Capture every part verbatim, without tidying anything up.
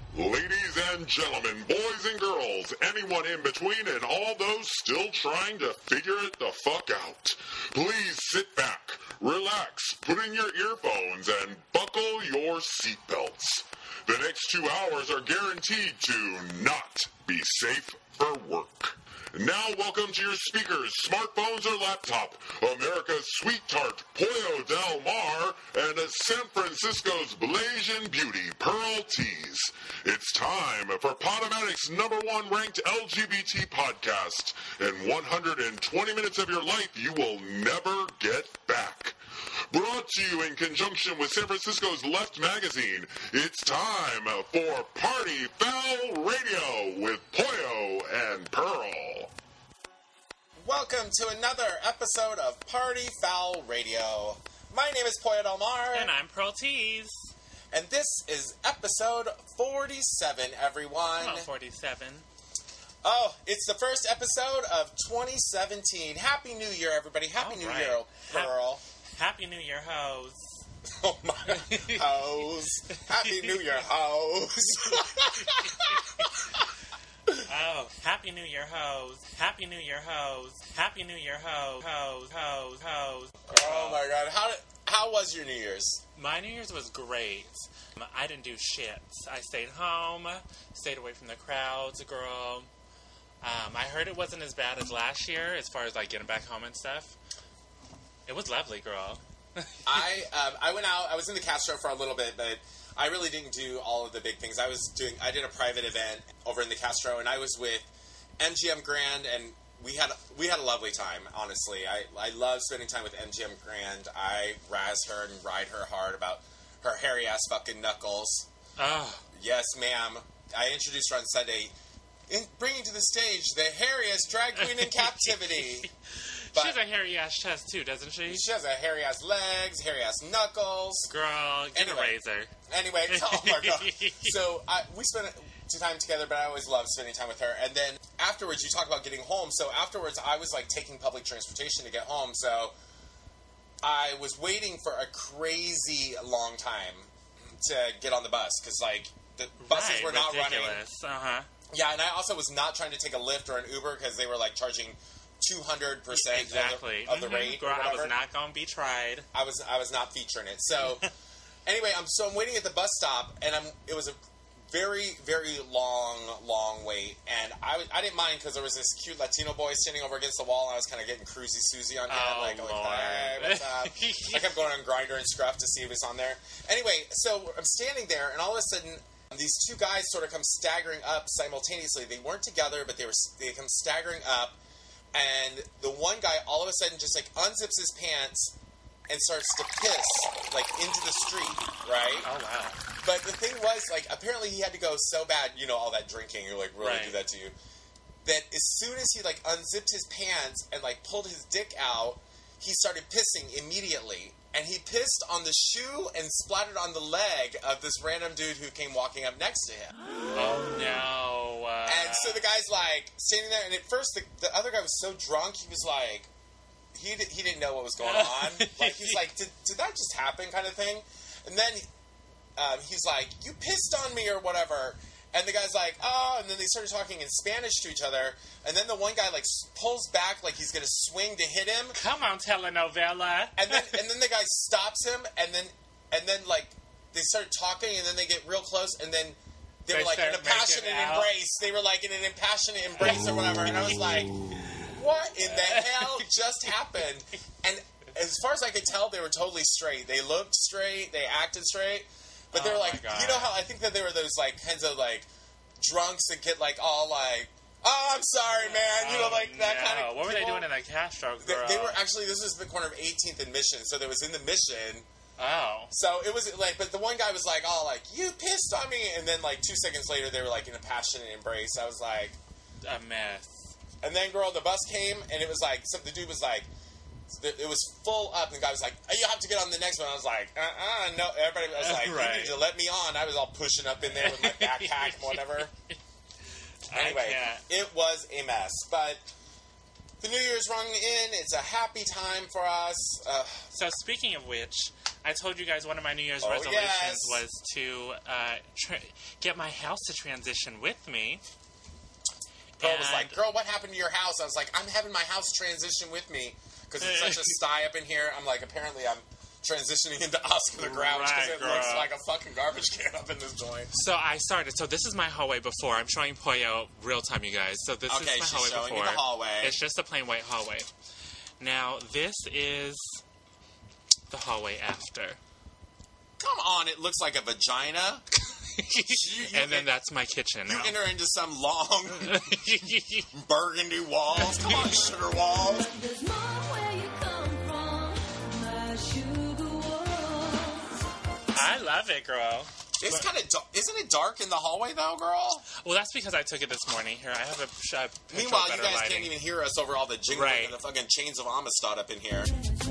Ladies and gentlemen, boys and girls, anyone in between, and all those still trying to figure it the fuck out. Please sit back, relax, put in your earphones, and buckle your seatbelts. The next two hours are guaranteed to not be safe for work. Now welcome to your speakers, smartphones or laptop, America's sweet tart, Pollo Del Mar, and a San Francisco's Blasian beauty, Pearl Tees. It's time for Podomatic's number one ranked L G B T podcast. In one hundred twenty minutes of your life, you will never get back. Brought to you in conjunction with San Francisco's Left Magazine, it's time for Party Foul Radio with Pollo and Pearl. Welcome to another episode of Party Foul Radio. My name is Pollo Del Mar. And I'm Pearl Tees. And this is episode forty-seven, everyone. Oh, forty-seven. Oh, it's the first episode of twenty seventeen. Happy New Year, everybody. Happy All New right. Year, Pearl. Happy New Year, hoes. Oh, my. Hoes. Happy New Year, hoes. Oh, Happy New Year, hoes. Happy New Year, hoes. Happy New Year, hoes. Hoes, hoes, hoes. Oh, my God. How did, how was your New Year's? My New Year's was great. I didn't do shit. I stayed home, stayed away from the crowds, girl. Um, I heard it wasn't as bad as last year as far as, like, getting back home and stuff. It was lovely, girl. I um, I went out. I was in the Castro for a little bit, but I really didn't do all of the big things. I was doing. I did a private event over in the Castro, and I was with M G M Grand, and we had we had a lovely time. Honestly, I I love spending time with M G M Grand. I razz her and ride her hard about her hairy ass fucking knuckles. Oh. Yes, ma'am. I introduced her on Sunday, in, bringing to the stage the hairiest drag queen in captivity. But she has a hairy ass chest too, doesn't she? She has a hairy ass legs, hairy ass knuckles. Girl, get Anyway. a razor. Anyway, oh my god. So I, we spent time together, but I always love spending time with her. And then afterwards, you talk about getting home. So afterwards, I was like taking public transportation to get home. So I was waiting for a crazy long time to get on the bus because like the buses Right, were not ridiculous. running. Uh-huh. Yeah, and I also was not trying to take a Lyft or an Uber because they were like charging two hundred percent Exactly. of the, of the Mhm. rate. Girl, or I whatever. was not going to be tried. I was I was not featuring it. So anyway, I'm so I'm waiting at the bus stop, and I'm it was a very very long long wait, and I was- I didn't mind because there was this cute Latino boy standing over against the wall, and I was kind of getting cruisy Susie on him, Oh, like, like Lord. hey, what's up? I kept going on Grindr and Scruff to see if it was on there. Anyway, so I'm standing there, and all of a sudden, these two guys sort of come staggering up simultaneously. They weren't together, but they were they come staggering up. And the one guy all of a sudden just like unzips his pants and starts to piss like into the street, right? Oh, wow. But the thing was, like, apparently he had to go so bad, you know, all that drinking, you like really Right. do that to you. That as soon as he like unzipped his pants and like pulled his dick out, he started pissing immediately. And he pissed on the shoe and splattered on the leg of this random dude who came walking up next to him. Oh, no. Uh, And so the guy's like standing there, and at first the, the other guy was so drunk, he was like, he di- he didn't know what was going on. Like he's like, did did that just happen, kind of thing. And then um, he's like, you pissed on me or whatever. And the guy's like, oh, and then they started talking in Spanish to each other. And then the one guy like s- pulls back like he's gonna swing to hit him. Come on, telenovela. And then and then the guy stops him, and then and then like they start talking, and then they get real close, and then they, They were like in a start making passionate out. embrace. They were like in an impassionate embrace or whatever, and I was like, "What in the hell just happened?" And as far as I could tell, they were totally straight. They looked straight. They acted straight. But they Oh were my like, God. you know how I think that they were those like kinds of like drunks that get like all like, "Oh, I'm sorry, man," you know, Oh, like that no. kind of. What were they people. doing in that Castro, They, girl? they were actually. This was the corner of eighteenth and Mission, so they was in the Mission. Oh. So it was like, but the one guy was like, "Oh, like you pissed on me," and then like two seconds later, they were like in a passionate embrace. I was like, A mess. and then girl, the bus came, and it was like, some the dude was like, it was full up, and the guy was like, "Oh, you have to get on the next one." I was like, "Uh, uh no." Everybody was like, Right. "You need to let me on." I was all pushing up in there with my backpack and whatever. Anyway, I can't. it was a mess, but the New Year's rung in. It's a happy time for us. Uh, So speaking of which, I told you guys one of my New Year's oh, resolutions yes. was to uh, tra- get my house to transition with me. Pearl was like, girl, what happened to your house? I was like, I'm having my house transition with me. Because it's such a sty up in here. I'm like, apparently I'm transitioning into Oscar the Grouch because Right, it girl. looks like a fucking garbage can up in this joint. So I started. So this is my hallway before. I'm showing Poyo real time, you guys. So this Okay, is my she's hallway showing me before. the hallway. It's just a plain white hallway. Now this is the hallway after. Come on, it looks like a vagina. You- you and then en- that's my kitchen You now. enter into some long burgundy walls. Come on, sugar walls. There's more where you come from, my sugar walls. I love it, girl. It's kind of dark. Isn't it dark in the hallway, though, girl? Well, that's because I took it this morning. Here, I have a sh- a picture Meanwhile, of you better guys lighting. can't even hear us over all the jingling Right. and the fucking chains of Amistad up in here.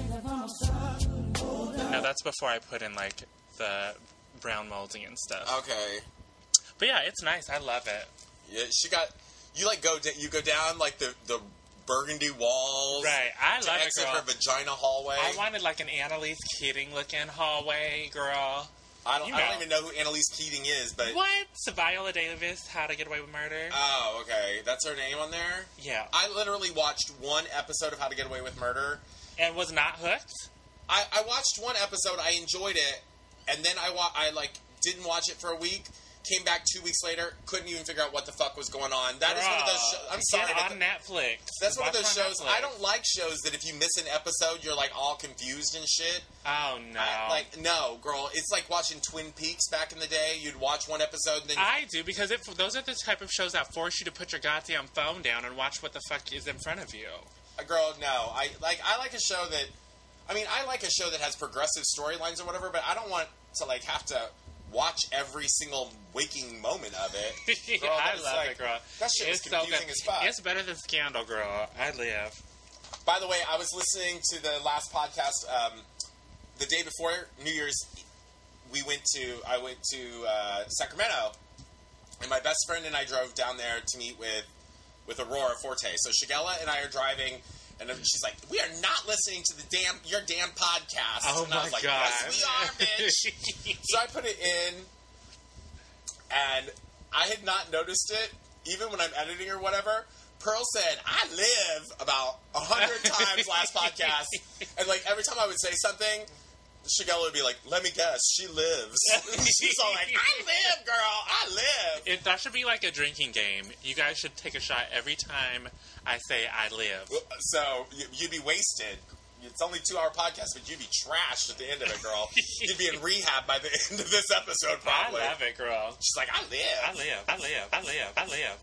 No, that's before I put in, like, the brown molding and stuff. Okay. But yeah, it's nice. I love it. Yeah, she got. You like go. Da- you go down like the the burgundy walls. Right. I To love it, exit girl. her vagina hallway. I wanted, like, an Annalise Keating looking hallway, girl. I don't. you I don't know. even know who Annalise Keating is, but. What? Viola Davis, How to Get Away with Murder? Oh, okay. That's her name on there. yeah. I literally watched one episode of How to Get Away with Murder. And was not hooked? I, I watched one episode. I enjoyed it, and then I wa- I like didn't watch it for a week. Came back two weeks later, couldn't even figure out what the fuck was going on. That is one of those. Shows, I'm sorry, Get but on the- Netflix. that's one of Watch those on shows. Netflix. I don't like shows that if you miss an episode, you're like all confused and shit. Oh, no. I, like no, girl, it's like watching Twin Peaks back in the day. You'd watch one episode, and then I do, because if those are the type of shows that force you to put your goddamn phone down and watch what the fuck is in front of you. a girl, no, I like I like a show that. I mean, I like a show that has progressive storylines or whatever, but I don't want to like have to watch every single waking moment of it. Girl, I that's love like- it, girl. That shit is It's so confusing good. as fuck. It's better than Scandal, girl. I live. By the way, I was listening to the last podcast um, the day before New Year's. We went to I went to uh, Sacramento, and my best friend and I drove down there to meet with with Aurora Forte. So Shigella and I are driving, and she's like, "We are not listening to the damn your damn podcast." Oh and I my was like, god. "Yes, we are, bitch." So I put it in, and I had not noticed it, even when I'm editing or whatever. Pearl said, "I live" about a hundred times last podcast, and like every time I would say something, Shigella would be like, "Let me guess, she lives." She's all like, "I live, girl, I live." If that should be like a drinking game. You guys should take a shot every time I say I live. So you- you'd be wasted. It's only a two-hour podcast, but you'd be trashed at the end of it, girl. You'd be in rehab by the end of this episode, I probably. love it, girl. She's like, "I live." I live. I live. I live. I live.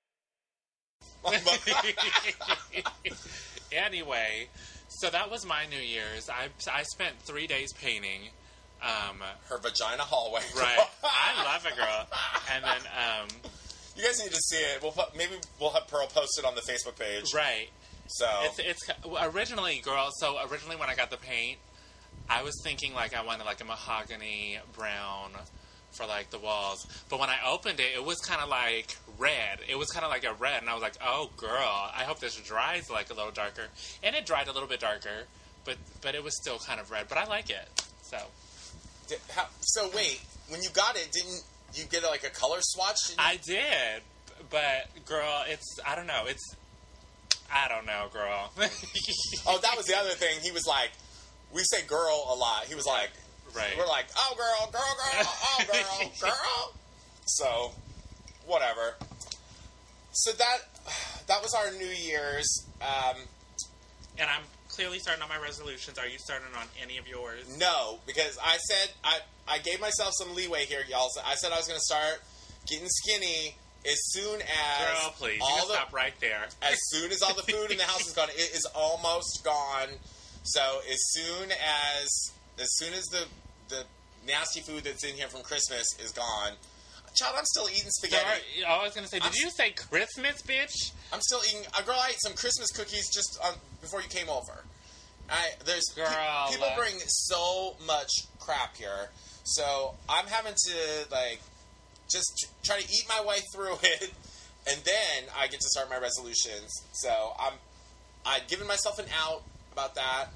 Anyway, so that was my New Year's. I, I spent three days painting. Um, Her vagina hallway. right. I love it, girl. And then, um, You guys need to see it. We'll put, maybe we'll have Pearl post it on the Facebook page. right. So It's it's originally, girl. So originally, when I got the paint, I was thinking like I wanted like a mahogany brown for like the walls. But when I opened it, it was kind of like red. It was kind of like a red, and I was like, "Oh, girl, I hope this dries like a little darker." And it dried a little bit darker, but but it was still kind of red. But I like it. So Did, how, so wait, when you got it, didn't you get like a color swatch? Didn't I did, but girl, it's I don't know. It's I don't know, girl. Oh, that was the other thing. He was like, we say girl a lot. He was like, Right. we're like, oh, girl, girl, girl, oh, girl, girl. So, whatever. So that that was our New Year's. Um, And I'm clearly starting on my resolutions. Are you starting on any of yours? no, because I said, I, I gave myself some leeway here, y'all. So I said I was going to start getting skinny as soon as Girl, please. You all can the stop right there. as soon as all the food in the house is gone. It is almost gone. So as soon as as soon as the the nasty food that's in here from Christmas is gone, child, I'm still eating spaghetti. Sorry, I was going to say, did I'm- you say Christmas, bitch? I'm still eating. A girl, I ate some Christmas cookies just um, before you came over. I there's pe- Girl. people bring so much crap here, so I'm having to like just tr- try to eat my way through it, and then I get to start my resolutions. So I'm I'd given myself an out about that.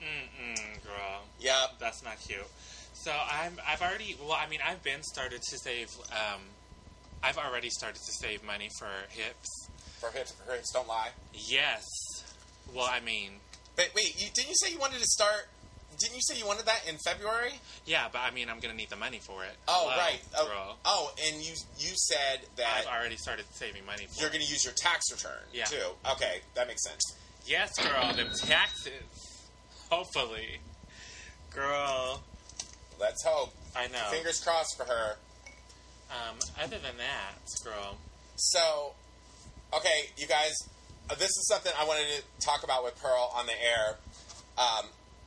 Mm-mm, girl. Yep. That's not cute. So I'm, I've already, well, I mean, I've been started to save, um, I've already started to save money for hips. For hips, for hips don't lie. Yes. Well, I mean, But wait, you, didn't you say you wanted to start? Didn't you say you wanted that in February? yeah, but I mean, I'm gonna need the money for it. Oh, Hello, right. Oh, girl. oh, and you you said that I've already started saving money for you're it. going to use your tax return Yeah. too. Okay, that makes sense. Yes, girl, them taxes. Hopefully. Girl, Let's hope. I know. Fingers crossed for her. Um, other than that, girl, So, okay, you guys, uh, this is something I wanted to talk about with Pearl on the air. Um,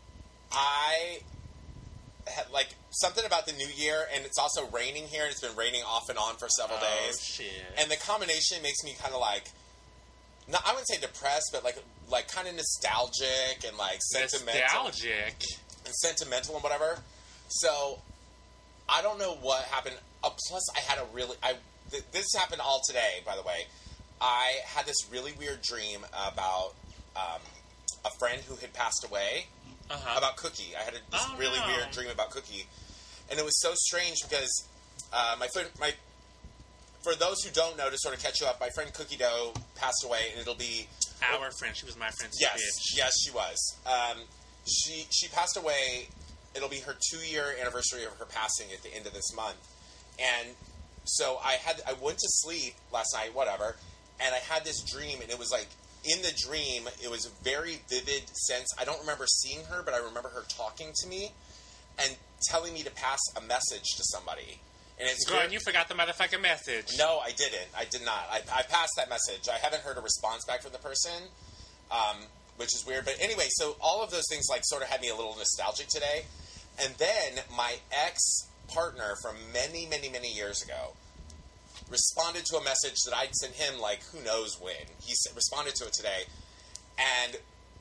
I had, like, something about the new year, and it's also raining here, and it's been raining off and on for several oh, days. shit. And the combination makes me kind of like, no, I wouldn't say depressed, but like, like kind of nostalgic and like sentimental. Nostalgic. And sentimental and whatever. So, I don't know what happened. Uh, plus, I had a really... I th- This happened all today, by the way. I had this really weird dream about um, a friend who had passed away. Uh-huh. About Cookie. I had a, this Oh, really no. weird dream about Cookie. And it was so strange because uh, my friend... my For those who don't know, to sort of catch you up, my friend Cookie Dough passed away, and it'll be... Our friend. She was my friend's Yes, bitch. yes, she was. Um, she she passed away. It'll be her two year anniversary of her passing at the end of this month, and so I had I went to sleep last night, whatever, and I had this dream, and it was like in the dream, it was a very vivid sense. I don't remember seeing her, but I remember her talking to me and telling me to pass a message to somebody. And it's Girl, very- and you forgot the motherfucking message. no, I didn't. I did not. I, I passed that message. I haven't heard a response back from the person, um, which is weird. But anyway, so all of those things like sort of had me a little nostalgic today. And then my ex-partner from many, many, many years ago responded to a message that I'd sent him like who knows when. He s- responded to it today. And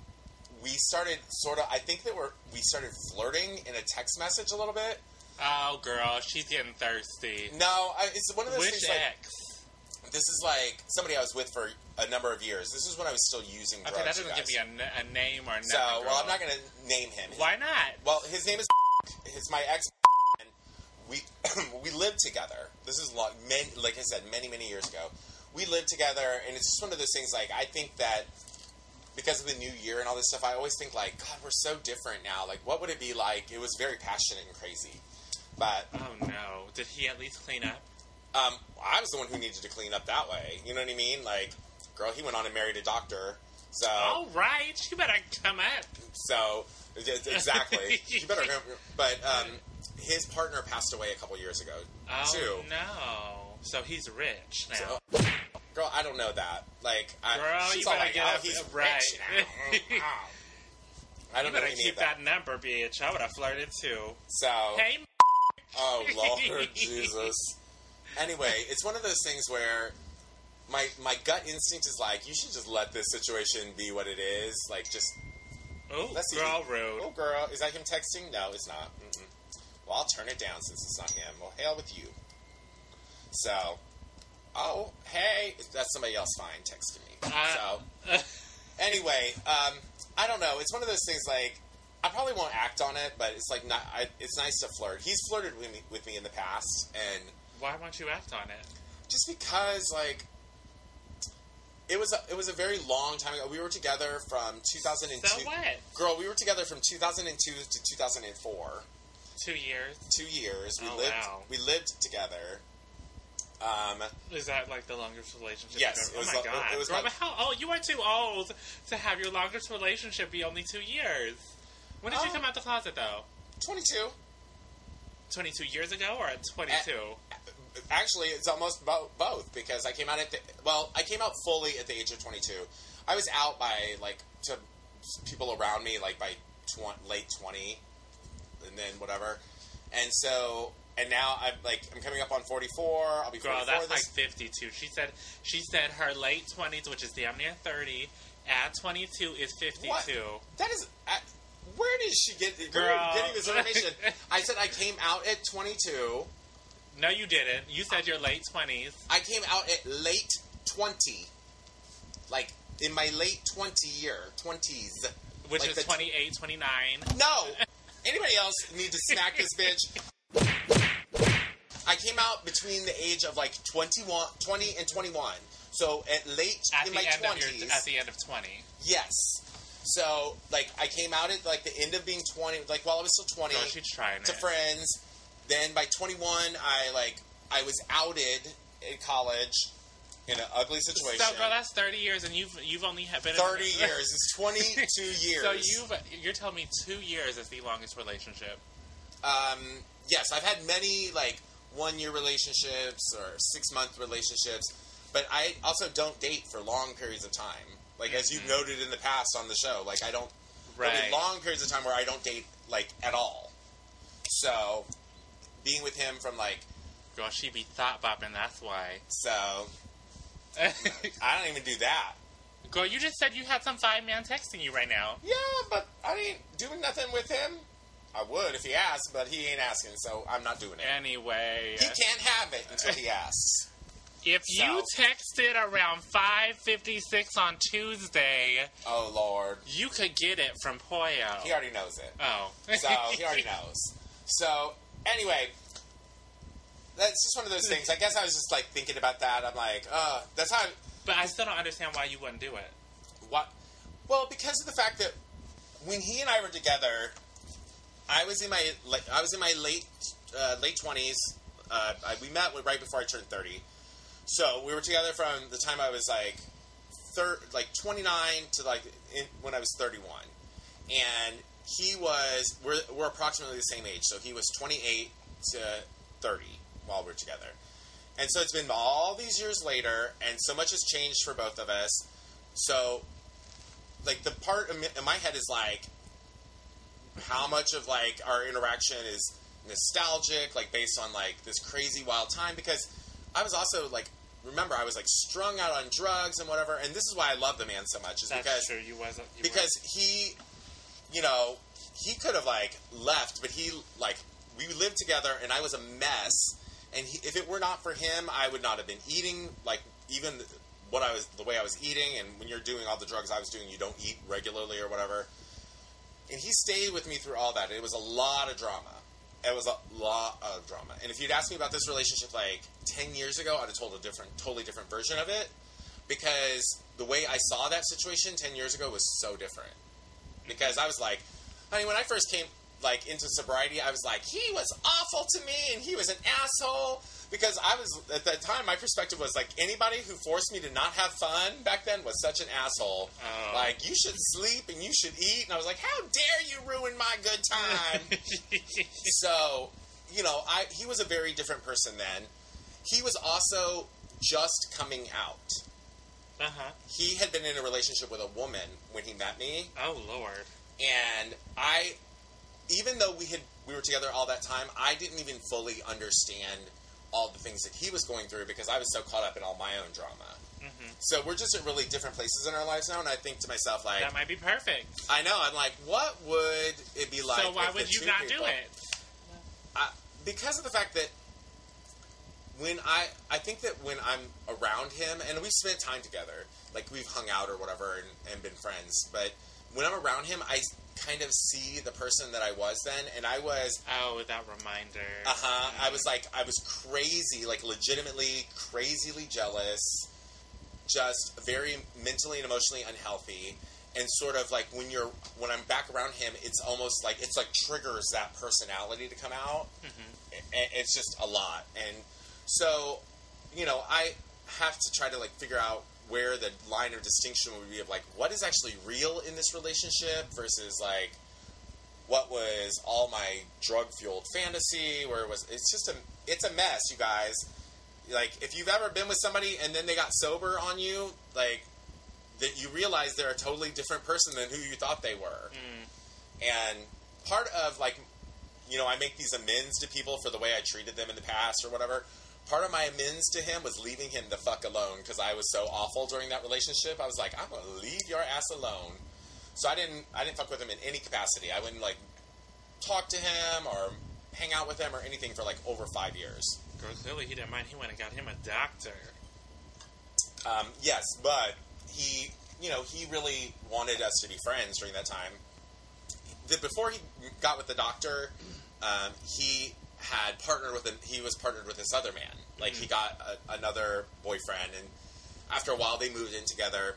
we started sort of, I think that we're, we started flirting in a text message a little bit. Oh, girl, she's getting thirsty. No, I, it's one of those Which things like... ex? This is like somebody I was with for a number of years. This is when I was still using drugs. Okay, that you doesn't give guys. me a, n- a name or nothing, So, girl. well, I'm not going to name him. Why not? Well, his name is. It's my ex. And we we lived together. This is long, many, like I said, many many years ago. We lived together, and it's just one of those things. Like I think that because of the new year and all this stuff, I always think like, God, we're so different now. Like, what would it be like? It was very passionate and crazy, but Oh, no. Did he at least clean up? Um, I was the one who needed to clean up that way. You know what I mean? Like, girl, he went on and married a doctor. So, All right. You better come up. so exactly. You better. But um, his partner passed away a couple years ago Oh, too. no. So he's rich now. So, girl, I don't know that. Like, I, Girl, she's you all better like, get "Oh, up- he's right." rich now." Mm, wow. I You don't know better any keep of that. that number, bitch. I would have flirted too. So, Hey, oh Lord Jesus. Anyway, it's one of those things where my my gut instinct is like, you should just let this situation be what it is. Like, just oh, Let's see. girl, rude. oh girl, is that him texting? No, it's not. Mm-mm. Well, I'll turn it down since it's not him. Well, hell with you. So, oh hey, that's somebody else. Fine, texting me. Uh, so anyway, um, I don't know. It's one of those things like. I probably won't act on it, but it's like not. I, it's nice to flirt. He's flirted with me with me in the past, and Why won't you act on it? just because like it was a, it was a very long time ago. We were together from two thousand two. So what? Girl, we were together from two thousand two to two thousand four. Two years? Two years. We Oh, lived. wow. We lived together. Um, Is that like the longest relationship? Yes, you've it ever- was Oh my the- god! it was Girl, my- but how old? You are too old to have your longest relationship be only two years. When did you Oh. come out the closet though? twenty-two. Twenty-two years ago or at twenty-two? Actually, it's almost bo- both because I came out at the well, I came out fully at the age of twenty-two. I was out by like to people around me like by tw- late twenty, and then whatever, and so and now I'm like I'm coming up on forty-four. I'll be Girl, forty-four that's like this. fifty-two. She said she said her late twenties, which is damn near thirty, at twenty-two is fifty-two. What? That is. I, where did she get? Where Girl. are you getting this information? I said I came out at twenty-two. No, you didn't. You said your late twenties. I came out at late twenty, like in my late twenty year twenties. Which like is the- twenty-eight, twenty-nine. No! Anybody else need to smack this bitch? I came out between the age of like twenty-one, twenty and twenty-one. So at late At in the my end twenties. of your, at the end of twenty. Yes. So, like, I came out at, like, the end of being twenty, like, while I was still twenty. Girl, she's trying to it. friends. Then by twenty-one, I, like, I was outed in college in an ugly situation. So, girl, that's thirty years, and you've you've only had been thirty in years. It's twenty-two years. So you've you're telling me two years is the longest relationship. Um, yes, I've had many, like, one-year relationships or six-month relationships, but I also don't date for long periods of time. Like, as you've noted in the past on the show, like, I don't... Right. There'll be long periods of time where I don't date, like, at all. So, being with him from, like... Girl, she be thought bopping, that's why. So, I don't even do that. Girl, you just said you had some five man texting you right now. Yeah, but I ain't doing nothing with him. I would if he asked, but he ain't asking, so I'm not doing it. Anyway. He can't have it until he asks. If you So- texted around five fifty-six on Tuesday, Oh, Lord. you could get it from Poyo. He already knows it. Oh. So, he already knows. So, anyway, that's just one of those things. I guess I was just, like, thinking about that. I'm like, uh, that's how... I, But I still don't understand why you wouldn't do it. what? Well, because of the fact that when he and I were together, I was in my like, I was in my late uh, late twenties. Uh, I, we met right before I turned thirty. So we were together from the time I was like thir- like twenty-nine to like in, when I was thirty-one, and he was we're we're approximately the same age. So he was twenty-eight to thirty while we were together. And so it's been all these years later, and so much has changed for both of us. So, like, the part in my head is, like, how much of, like, our interaction is nostalgic, like, based on, like, this crazy wild time. Because I was also, like, remember, I was, like, strung out on drugs and whatever. And this is why I love the man so much. Is That's because true. You wasn't. You because he, you know, he could have, like, left, but he, like, we lived together, and I was a mess. And he, if it were not for him, I would not have been eating, like, even what I was, the way I was eating. And when you're doing all the drugs I was doing, you don't eat regularly or whatever. And he stayed with me through all that. It was a lot of drama. It was a lot of drama. And if you'd asked me about this relationship, like, ten years ago, I'd have told a different, totally different version of it. Because the way I saw that situation ten years ago was so different. Because I was like, honey, when I first came, like, into sobriety, I was like, he was awful to me, and he was an asshole, because I was, at that time, my perspective was, like, anybody who forced me to not have fun back then was such an asshole. Oh. Like, you should sleep, and you should eat, and I was like, how dare you ruin my good time? So, you know, I he was a very different person then. He was also just coming out. Uh-huh. He had been in a relationship with a woman when he met me, Oh, Lord. and I... Even though we had we were together all that time, I didn't even fully understand all the things that he was going through because I was so caught up in all my own drama. Mm-hmm. So we're just at really different places in our lives now, and I think to myself, like, That might be perfect. I know, I'm like, what would it be like? So why if would the you two not people- do it? I, because of the fact that when I, I think that when I'm around him, and we've spent time together, like we've hung out or whatever and, and been friends, but when I'm around him, I kind of see the person that I was then, and I was, Oh, that reminder. uh-huh, I was like, I was crazy, like legitimately crazily jealous, just very mentally and emotionally unhealthy, and sort of like when you're, when I'm back around him, it's almost like, it's like triggers that personality to come out. Mm-hmm. And it's just a lot. And so, you know, I have to try to like figure out where the line of distinction would be of like what is actually real in this relationship versus like what was all my drug fueled fantasy, where it was, it's just a, it's a mess, you guys. Like if you've ever been with somebody and then they got sober on you, like that you realize they're a totally different person than who you thought they were. Mm. And part of like, you know, I make these amends to people for the way I treated them in the past or whatever. Part of my amends to him was leaving him the fuck alone because I was so awful during that relationship. I was like, I'm gonna leave your ass alone. So I didn't, I didn't fuck with him in any capacity. I wouldn't like talk to him or hang out with him or anything for like over five years. Girl, clearly he didn't mind. He went and got him a doctor. Um, yes, but he, you know, he really wanted us to be friends during that time. The, before he got with the doctor, um, he had partnered with, an, he was partnered with this other man. Like, mm-hmm. he got a, another boyfriend, and after a while, they moved in together,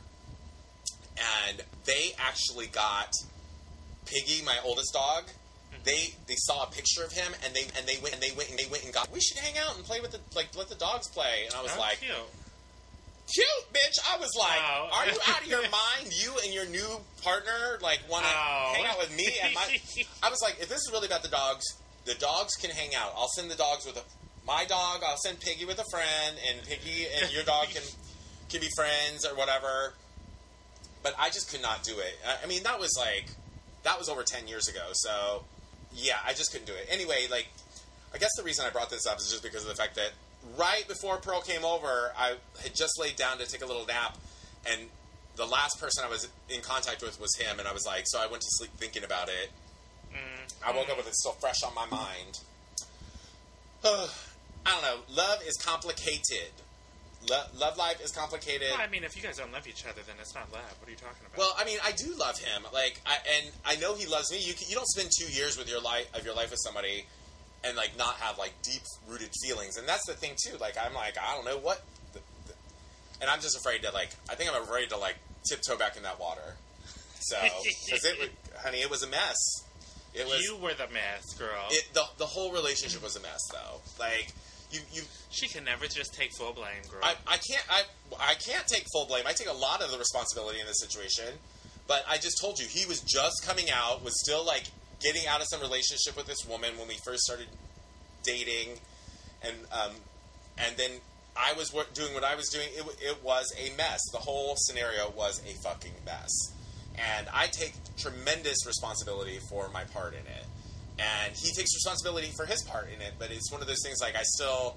and they actually got Piggy, my oldest dog. They they saw a picture of him, and they and they went and they went and they went and got. We should hang out and play with the like let the dogs play. And I was oh, like, cute. cute, bitch. I was like, oh. are you out of your mind? You and your new partner like want to oh. hang out with me and my. I was like, if this is really about the dogs, the dogs can hang out. I'll send the dogs with a my dog. I'll send Piggy with a friend, and Piggy and your dog can can be friends or whatever. But I just could not do it. I, I mean, that was like that was over ten years ago. So. Yeah, I just couldn't do it. Anyway, like, I guess the reason I brought this up is just because of the fact that right before Pearl came over, I had just laid down to take a little nap, and the last person I was in contact with was him, and I was like, so I went to sleep thinking about it. Mm. I woke up with it still fresh on my mind. Uh, I don't know. Love is complicated. Lo- love life is complicated. Well, I mean, if you guys don't love each other, then it's not love. What are you talking about? Well, I mean, I do love him. Like, I, and I know he loves me. You you don't spend two years with your life of your life with somebody, and like not have like deep rooted feelings. And that's the thing too. Like, I'm like, I don't know what, the, the, and I'm just afraid to like. I think I'm afraid to like tiptoe back in that water. So, because it, would, honey, it was a mess. It was. You were the mess, girl. It the the whole relationship was a mess, though. Like. You, you, she can never just take full blame, girl. I, I can't. I, I can't take full blame. I take a lot of the responsibility in this situation. But I just told you, he was just coming out, was still like getting out of some relationship with this woman when we first started dating, and um, and then I was w- doing what I was doing. It, it was a mess. The whole scenario was a fucking mess, and I take tremendous responsibility for my part in it. And he takes responsibility for his part in it, but it's one of those things like I still,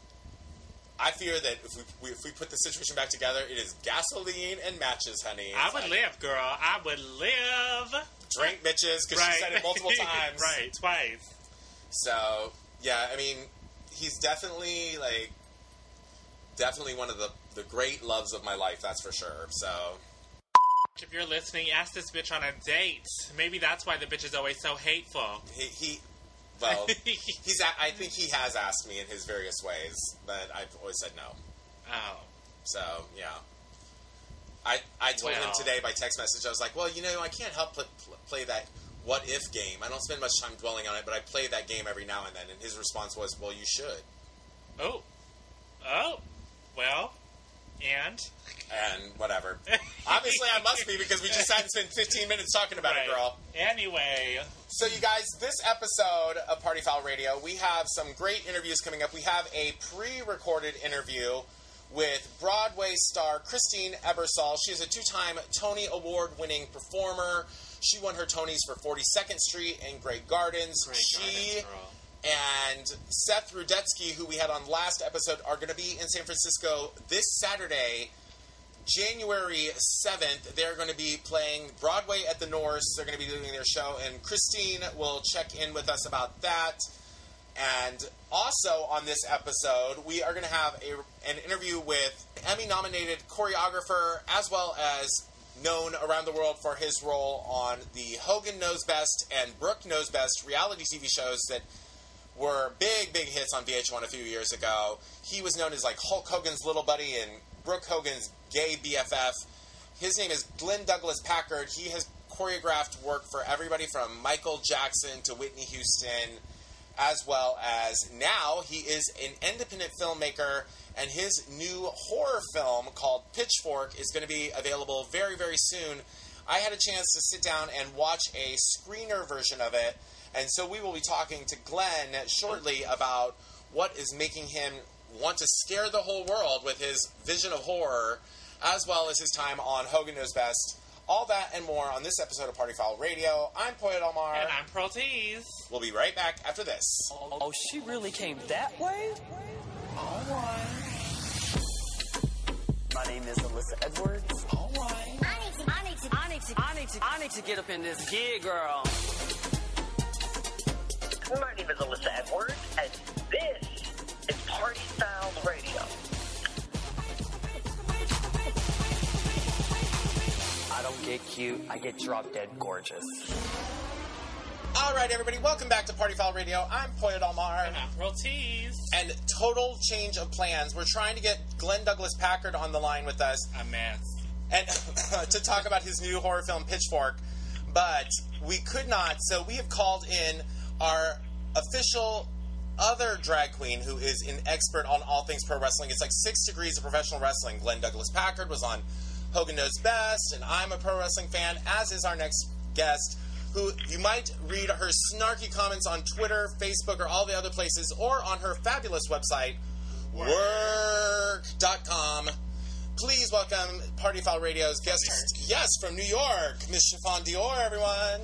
I fear that if we, we if we put the situation back together, it is gasoline and matches, honey. It's I would like, live, girl. I would live. Drink, bitches, because right. she said it multiple times. Right, twice. So, yeah, I mean, he's definitely, like, definitely one of the, the great loves of my life, that's for sure, so... If you're listening, ask this bitch on a date. Maybe that's why the bitch is always so hateful. He, he well, he's. A, I think he has asked me in his various ways, but I've always said no. Oh. So, yeah. I I told well. him today by text message, I was like, well, you know, I can't help but play that what-if game. I don't spend much time dwelling on it, but I play that game every now and then. And his response was, well, you should. Oh. Oh. Well... And? And whatever. Obviously, I must be because we just had to spend fifteen minutes talking about right. it, girl. Anyway. So, you guys, this episode of Party Foul Radio, we have some great interviews coming up. We have a pre-recorded interview with Broadway star Christine Ebersol. She is a two-time Tony Award-winning performer. She won her Tonys for forty-second Street and Great Gardens. Great she Gardens, girl. And Seth Rudetsky, who we had on last episode, are going to be in San Francisco this Saturday, January seventh. They're going to be playing Broadway at the Norse. They're going to be doing their show, and Christine will check in with us about that. And also on this episode, we are going to have a, an interview with Emmy-nominated choreographer, as well as known around the world for his role on the Hogan Knows Best and Brooke Knows Best reality T V shows that were big, big hits on V H one a few years ago. He was known as like Hulk Hogan's little buddy and Brooke Hogan's gay B F F. His name is Glenn Douglas Packard. He has choreographed work for everybody from Michael Jackson to Whitney Houston, as well as now he is an independent filmmaker, and his new horror film called Pitchfork is going to be available very, very soon. I had a chance to sit down and watch a screener version of it, and so we will be talking to Glenn shortly about what is making him want to scare the whole world with his vision of horror, as well as his time on Hogan Knows Best. All that and more on this episode of Party Foul Radio. I'm Poet Omar. And I'm Pearl Tease. We'll be right back after this. Oh, she really came that way? All right. My name is Alyssa Edwards. All right. I need to, I need to, I need to, I need to, I need to get up in this gear, girl. My name is Alyssa Edwards, and this is Party Foul Radio. get cute, I get drop dead gorgeous. All right, everybody, welcome back to Party Foul Radio. I'm Poya Dalmar. And I'm Pearl Tease. And total change of plans. We're trying to get Glenn Douglas Packard on the line with us. A mess. And to talk about his new horror film, Pitchfork. But we could not, so we have called in our official other drag queen who is an expert on all things pro wrestling. It's like six degrees of professional wrestling. Glenn Douglas Packard was on Hogan Knows Best, and I'm a pro wrestling fan, as is our next guest, who you might read her snarky comments on Twitter, Facebook, or all the other places, or on her fabulous website, work dot com. Please welcome Party Foul Radio's guest, yes, from New York, Miss Chiffon Dior, everyone.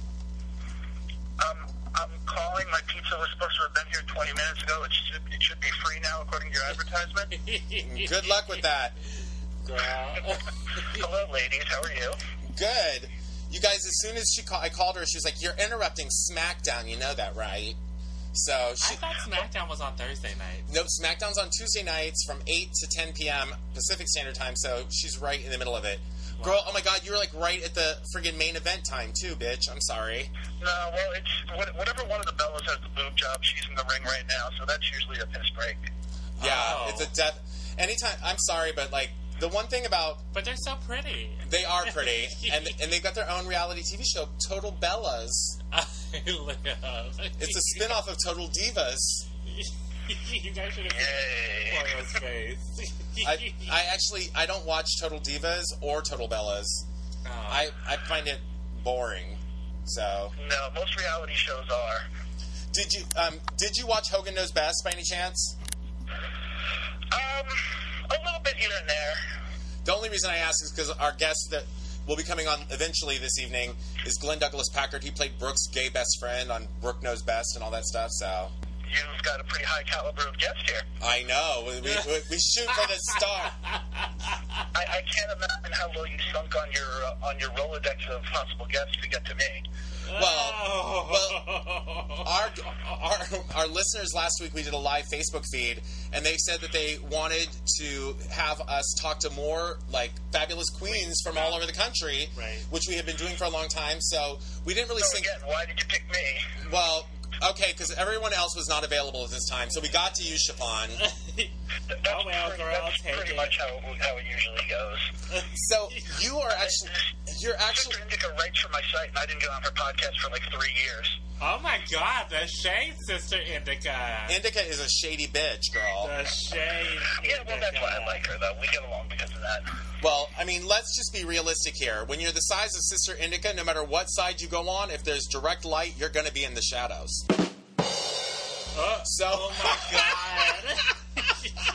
Um, I'm calling. My pizza was supposed to have been here twenty minutes ago. It should, it should be free now, according to your advertisement. Good luck with that. Girl. Hello, ladies. How are you? Good. You guys, as soon as she call, I called her, she was like, "You're interrupting SmackDown. You know that, right?" So she. I thought SmackDown was on Thursday night. Nope, SmackDown's on Tuesday nights from eight to ten p.m. Pacific Standard Time, so she's right in the middle of it. Wow. Girl, oh my God, you were like right at the friggin' main event time too, bitch. I'm sorry. No, well, it's what- whatever one of the Bellas has the boob job. She's in the ring right now, so that's usually a piss break. Yeah, Oh. it's a death. Anytime, I'm sorry, but like the one thing about But they're so pretty. they are pretty, and and they've got their own reality T V show, Total Bellas. I live. It's a spin-off of Total Divas. You guys should have Yay. seen Poya's face. I, I actually I don't watch Total Divas or Total Bellas. Oh. I, I find it boring. So No, most reality shows are. did you um did you watch Hogan Knows Best by any chance? Um, a little bit here and there. The only reason I ask is because our guest that will be coming on eventually this evening is Glenn Douglas Packard. He played Brooke's gay best friend on Brooke Knows Best and all that stuff. So You've got a pretty high caliber of guest here. I know we we, we, we shoot for the star. I, I can't imagine how low you sunk on your uh, on your Rolodex of possible guests to get to me. Well, well, our, our our listeners last week we did a live Facebook feed, and they said that they wanted to have us talk to more like fabulous queens from all over the country, Right. which we have been doing for a long time. So we didn't really So think. again, why did you pick me? Well, okay, because everyone else was not available at this time, so we got to you, Chiffon. Th- That's Oh, well, pretty, girl, that's take pretty it. much how, how it usually goes. So you are actually you're actually Sister Indica writes for my site, and I didn't get on her podcast for like three years. Oh my God, the shade, Sister Indica. Indica is a shady bitch, girl. The shade. Yeah, well, that's why I Indica. like her, though. We get along because of that. Well, I mean, let's just be realistic here. When you're the size of Sister Indica, no matter what side you go on, if there's direct light, you're going to be in the shadows. Oh, So, oh my God.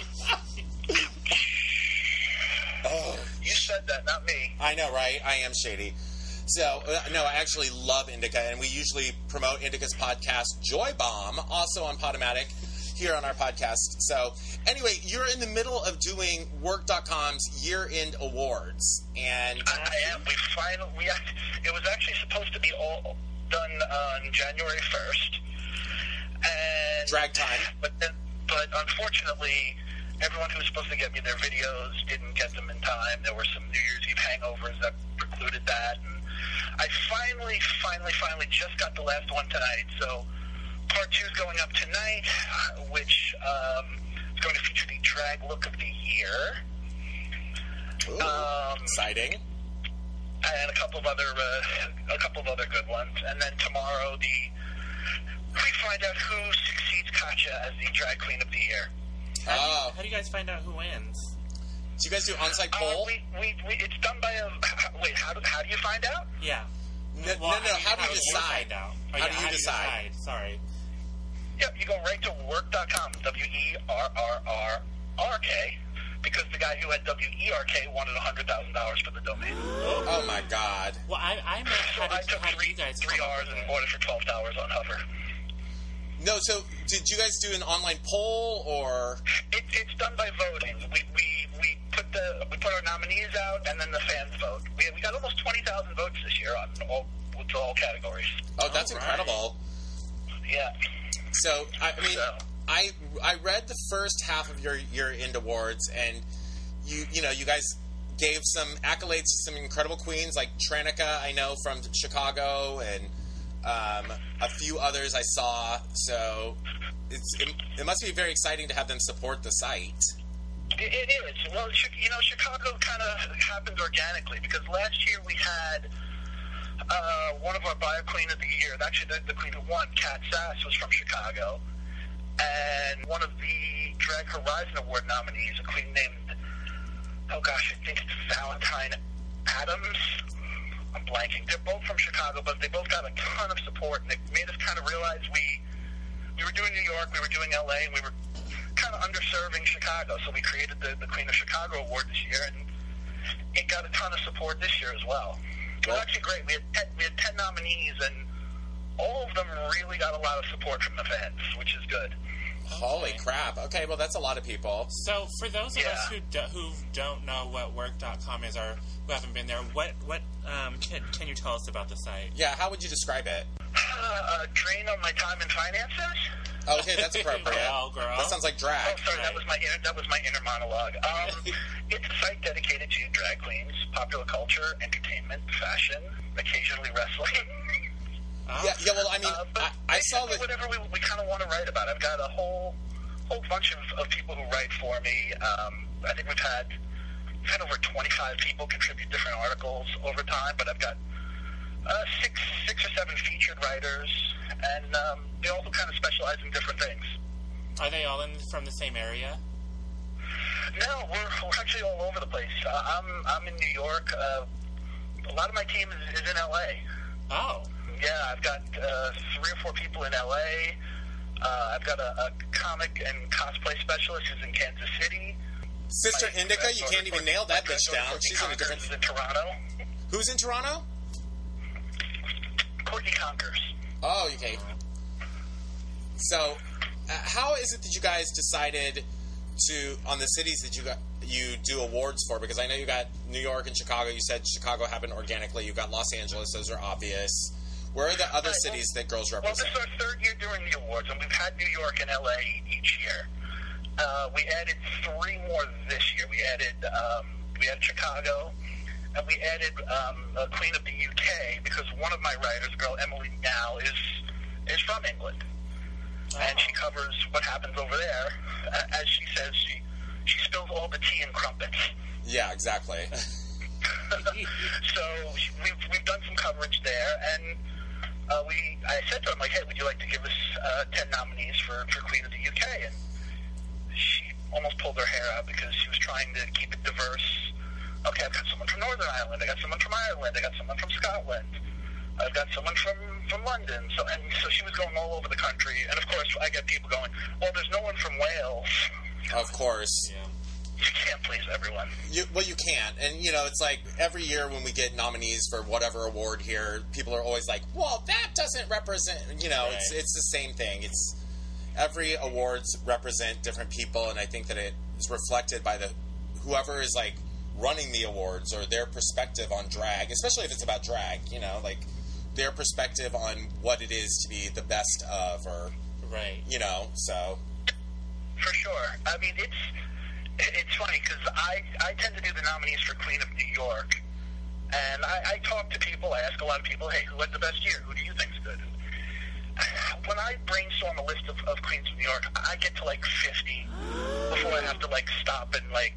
oh, You said that, not me. I know, right? I am shady. So, uh, no, I actually love Indica, and we usually promote Indica's podcast, Joy Bomb, also on Podomatic, here on our podcast. So, anyway, you're in the middle of doing work dot com's year-end awards, and I, I am. We finally. We act, it was actually supposed to be all done on January first. And drag time. But then, but unfortunately, everyone who was supposed to get me their videos didn't get them in time. There were some New Year's Eve hangovers that precluded that. And I finally, finally, finally just got the last one tonight. So part two is going up tonight, which um, is going to feature the drag look of the year. Ooh, Um, exciting. and a couple of other uh, a couple of other good ones. And then tomorrow, the we find out who succeeds Katya as the drag queen of the year. How, do you, Oh. how do you guys find out who wins? Do you guys do on-site Uh, poll? we, we, we, it's done by a wait. How do how do you find out? Yeah. No, Well, no, I no. mean, How do you decide? find out? Oh, How yeah, do you decide? Sorry. Yep, you go right to work dot com. W E R R R R K. Because the guy who had W E R K wanted one hundred thousand dollars for the domain. Oh my God. Well, I, I meant So how I did, took how did three, you guys three come up hours with and it? bought it for twelve dollars on Hover. No, so did you guys do an online poll or? It, it's done by voting. We, we, we put the we put our nominees out, and then the fans vote. We, we got almost twenty thousand votes this year on all with all categories. Oh, that's All right. incredible. Yeah. So I, I mean, So. I I read the first half of your year end awards, and you you know you guys gave some accolades to some incredible queens like Tranica, I know, from Chicago, and um, a few others I saw. So it's, it, it must be very exciting to have them support the site. It, it is. Well, you know, Chicago kind of happened organically because last year we had uh, one of our Bio Queen of the Year. Actually, the, the queen who won, Kat Sass, was from Chicago. And one of the Drag Horizon Award nominees, a queen named, oh gosh, I think it's Valentine Adams. I'm blanking. They're both from Chicago, but they both got a ton of support, and it made us kind of realize we we were doing New York, we were doing L A, and we were kind of underserving Chicago. So we created the, the Queen of Chicago Award this year, and it got a ton of support this year as well. It was actually great. We had ten, we had ten nominees, and all of them really got a lot of support from the fans, which is good. Holy crap. Okay, well, that's a lot of people. So, for those of Yeah. us who, do, who don't know what work dot com is or who haven't been there, what what um, can, can you tell us about the site? Yeah, how would you describe it? Uh, a drain on my time and finances. Okay, that's appropriate. Girl, girl. That sounds like Oh, drag. sorry, Right. that was my inner, that was my inner monologue. Um, it's a site dedicated to drag queens, popular culture, entertainment, fashion, occasionally wrestling. Oh. Yeah, yeah, well, I mean, Uh, but I, I saw basically that... whatever we, we kind of want to write about. I've got a whole whole bunch of, of people who write for me. Um, I think we've had we've had over twenty-five people contribute different articles over time, but I've got uh, six six or seven featured writers, and um, they also kind of specialize in different things. Are they all in from the same area? No, we're, we're actually all over the place. Uh, I'm I'm in New York. Uh, a lot of my team is, is in L A. Oh. Yeah, I've got uh, three or four people in L A. Uh, I've got a, a comic and cosplay specialist who's in Kansas City. Sister My- Indica, you can't even nail that my bitch friend down. Courtney She's in a Conkers different... is in Toronto. Who's in Toronto? Courtney Conkers. Oh, okay. So, uh, how is it that you guys decided to, on the cities that you got, you do awards for? Because I know you got New York and Chicago. You said Chicago happened organically. You got Los Angeles. Those are obvious. Where are the other Right, cities well- that girls Well, this represent? is our third year doing the awards, and we've had New York and L A each year. Uh, we added three more this year. We added um, we added Chicago, and we added um, a Queen of the U K because one of my writers, girl Emily Now, is is from England, and she covers what happens over there. A- As she says, she she spills all the tea and crumpets. Yeah, exactly. So we've we've done some coverage there, and uh, we I said to him like, hey, would you like to give us uh, ten nominees for, for Queen of the U K? And she almost pulled her hair out because she was trying to keep it diverse. Okay, I've got someone from Northern Ireland, I got someone from Ireland, I got someone from Scotland, I've got someone from, from London. So and so she was going all over the country, and of course I get people going, well, there's no one from Wales. Of course. Yeah. You can't please everyone. You, well, you can't. And, you know, it's like every year when we get nominees for whatever award here, people are always like, well, that doesn't represent, you know, Right. it's it's the same thing. It's every awards represent different people, and I think that it is reflected by the whoever is, like, running the awards or their perspective on drag, especially if it's about drag, you know, like their perspective on what it is to be the best of or, Right. you know, so... For sure. I mean, it's it's funny because I, I tend to do the nominees for Queen of New York, and I, I talk to people. I ask a lot of people, hey, who had the best year? Who do you think's good? And when I brainstorm a list of, of Queens of New York, I get to like fifty before I have to like stop and like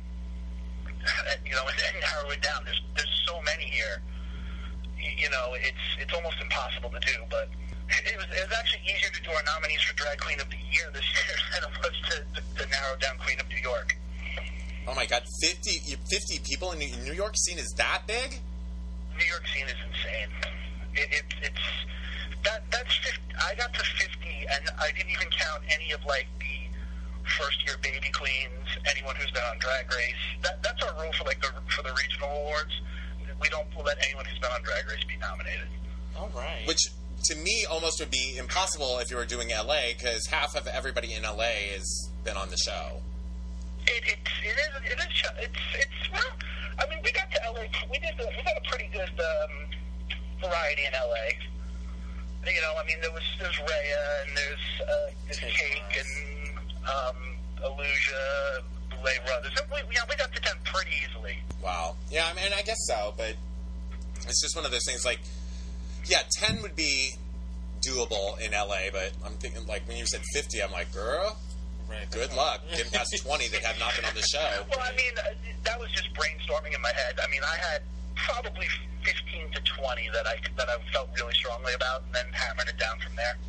you know and, and narrow it down. There's there's so many here. You, you know, it's it's almost impossible to do, but. It was, it was actually easier to do our nominees for Drag Queen of the Year this year than it was to, to, to narrow down Queen of New York. Oh my God, fifty, fifty people in New, New York scene is that big? New York scene is insane. It, it, it's that that's fifty, I got to fifty, and I didn't even count any of like the first year baby queens, anyone who's been on Drag Race. That that's our rule for like the for the regional awards. We don't let anyone who's been on Drag Race be nominated. All right. Which, to me, almost would be impossible if you were doing L A, because half of everybody in L A has been on the show. It, it, it is, it is, it's, it's, well, I mean, we got to L A, we did, the, we got a pretty good um, variety in L A. You know, I mean, there was, there's Rhea, and there's, uh, there's Cake Cake, Boss. and, um, Illusia, Lay Brothers. And we, you know, we got to ten pretty easily. Wow. Yeah, I mean, I guess so, but it's just one of those things, like, yeah, ten would be doable in L A, but I'm thinking, like, when you said fifty, I'm like, girl, Right. good luck. Getting past twenty that have not been on the show. Well, I mean, uh, that was just brainstorming in my head. I mean, I had probably fifteen to twenty that I that I felt really strongly about, and then hammered it down from there.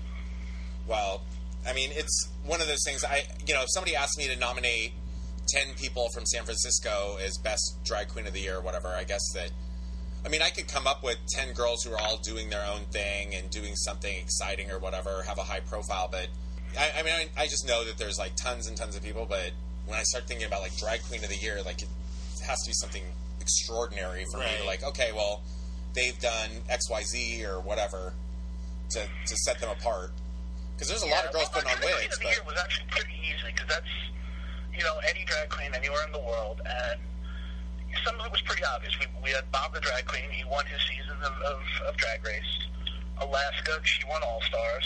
Well, I mean, it's one of those things. I, you know, if somebody asked me to nominate ten people from San Francisco as best drag queen of the year or whatever, I guess that, I mean, I could come up with ten girls who are all doing their own thing and doing something exciting or whatever, have a high profile, but I, I mean, I, I just know that there's like tons and tons of people, but when I start thinking about like drag queen of the year, like it has to be something extraordinary for me Right. to like, okay, well, they've done X Y Z or whatever to, to set them apart. Because there's a lot of girls well, putting on Drag Queen wigs, of the but Year was actually pretty easy because that's, you know, any drag queen anywhere in the world, and some of it was pretty obvious. We, we had Bob the Drag Queen. He won his season of, of, of Drag Race. Alaska, she won All Stars.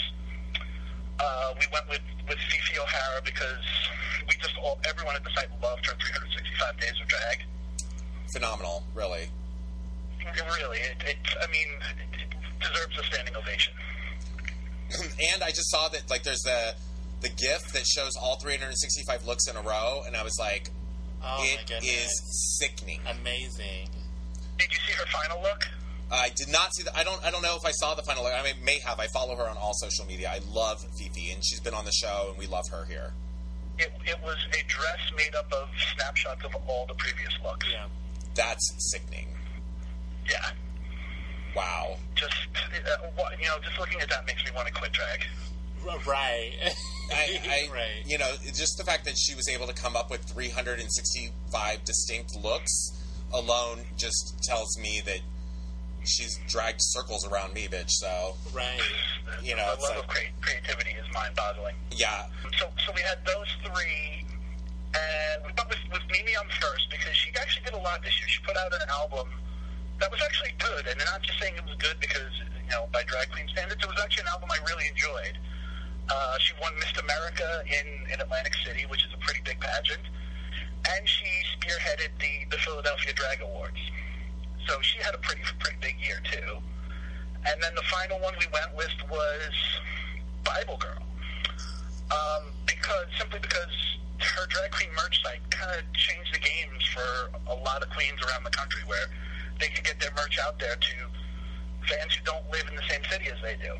Uh, we went with, with Fifi O'Hara because we just all, everyone at the site loved her three hundred sixty-five days of drag. phenomenal, really. It really, it, it, I mean, it, it deserves a standing ovation. And I just saw that, like, there's the the GIF that shows all three hundred sixty-five looks in a row, and I was like, Oh my it goodness. is sickening. Amazing. Did you see her final look? I did not see the. I don't. I don't know if I saw the final. I mean, may have. I follow her on all social media. I love Fifi, and she's been on the show, and we love her here. It, it was a dress made up of snapshots of all the previous looks. Yeah. That's sickening. Yeah. Wow. Just, uh, what- you know, just looking at that makes me want to quit drag. R- Right. I, I right. you know, just the fact that she was able to come up with three hundred sixty-five distinct looks alone just tells me that she's dragged circles around me, bitch. So, Right. you know, the it's level like, of crea- creativity is mind-boggling. yeah, So, so we had those three, and we went with, with Mimi on first because she actually did a lot this year. She put out an album that was actually good, and I'm not just saying it was good because, you know, by drag queen standards, it was actually an album I really enjoyed. Uh, she won Miss America in, in Atlantic City, which is a pretty big pageant, and she spearheaded the, the Philadelphia Drag Awards. So she had a pretty pretty big year too. And then the final one we went with was Bible Girl, um, because simply because her drag queen merch site kind of changed the games for a lot of queens around the country, where they could get their merch out there to fans who don't live in the same city as they do.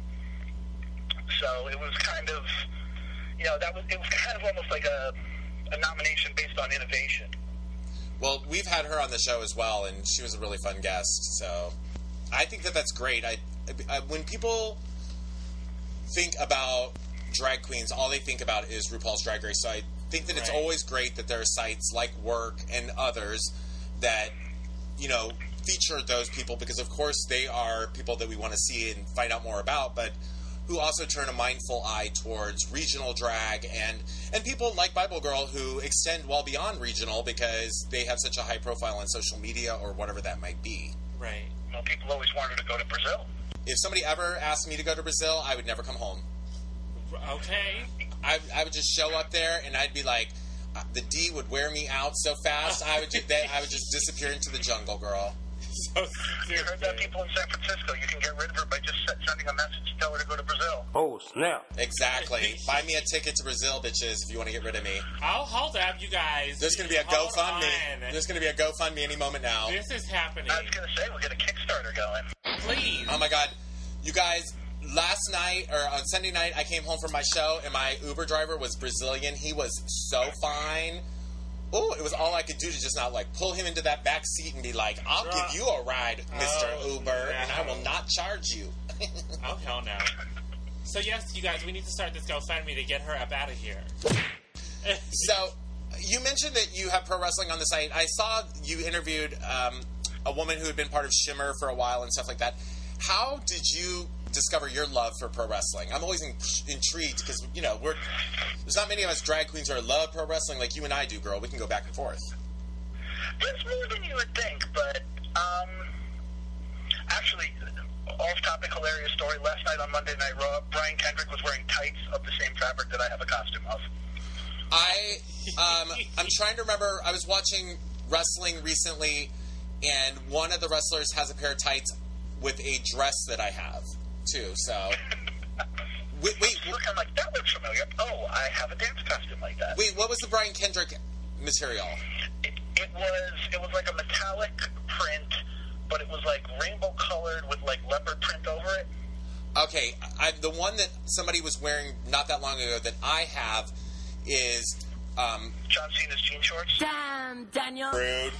So it was kind of, you know, that was it was kind of almost like a, a nomination based on innovation. well, we've had her on the show as well, and she was a really fun guest. So, I think that that's great. I, I when people think about drag queens, all they think about is RuPaul's Drag Race. So I think that it's Right. always great that there are sites like Work and others that, you know, feature those people, because of course they are people that we want to see and find out more about, but who also turn a mindful eye towards regional drag and and people like Bible Girl who extend well beyond regional because they have such a high profile on social media or whatever that might be. Right. You know, people always wanted to go to Brazil. If somebody ever asked me to go to Brazil, I would never come home. R- Okay. I, I would just show up there and I'd be like, uh, the D would wear me out so fast. I would just, they, I would just disappear into the jungle, girl. So You heard that, stupid. people in San Francisco? You can get rid of her by just se- sending a message to tell her to go to Brazil. Oh, snap. Exactly. Buy me a ticket to Brazil, bitches, if you want to get rid of me. I'll hold up, you guys. There's going to be a Hold GoFundMe. on. There's going to be a GoFundMe any moment now. This is happening. I was going to say, we'll get a Kickstarter going. Please. Oh my God. You guys, last night, or on Sunday night, I came home from my show and my Uber driver was Brazilian. He was so fine. Oh, it was all I could do to just not like pull him into that back seat and be like, I'll Uh, give you a ride, Mister oh, Uber, and I no. will not charge you. Oh, hell no. So, yes, you guys, we need to start this GoFundMe to get her up out of here. So, you mentioned that you have pro wrestling on the site. I saw you interviewed um, a woman who had been part of Shimmer for a while and stuff like that. How did you discover your love for pro wrestling? I'm always in, intrigued because, you know, we're there's not many of us drag queens who love pro wrestling like you and I do, girl. We can go back and forth. There's more than you would think, but um, actually, off-topic, hilarious story. Last night on Monday Night Raw, Brian Kendrick was wearing tights of the same fabric that I have a costume of. I um, I'm trying to remember. I was watching wrestling recently, and one of the wrestlers has a pair of tights with a dress that I have too. So wait, wait, Look, I'm like, that looks familiar. Oh, I have a dance costume like that. wait. What was the Brian Kendrick material? It, it was it was like a metallic print, but it was like rainbow colored with like leopard print over it. Okay, I, the one that somebody was wearing not that long ago that I have is um, John Cena's jean shorts. Damn, Daniel. rude.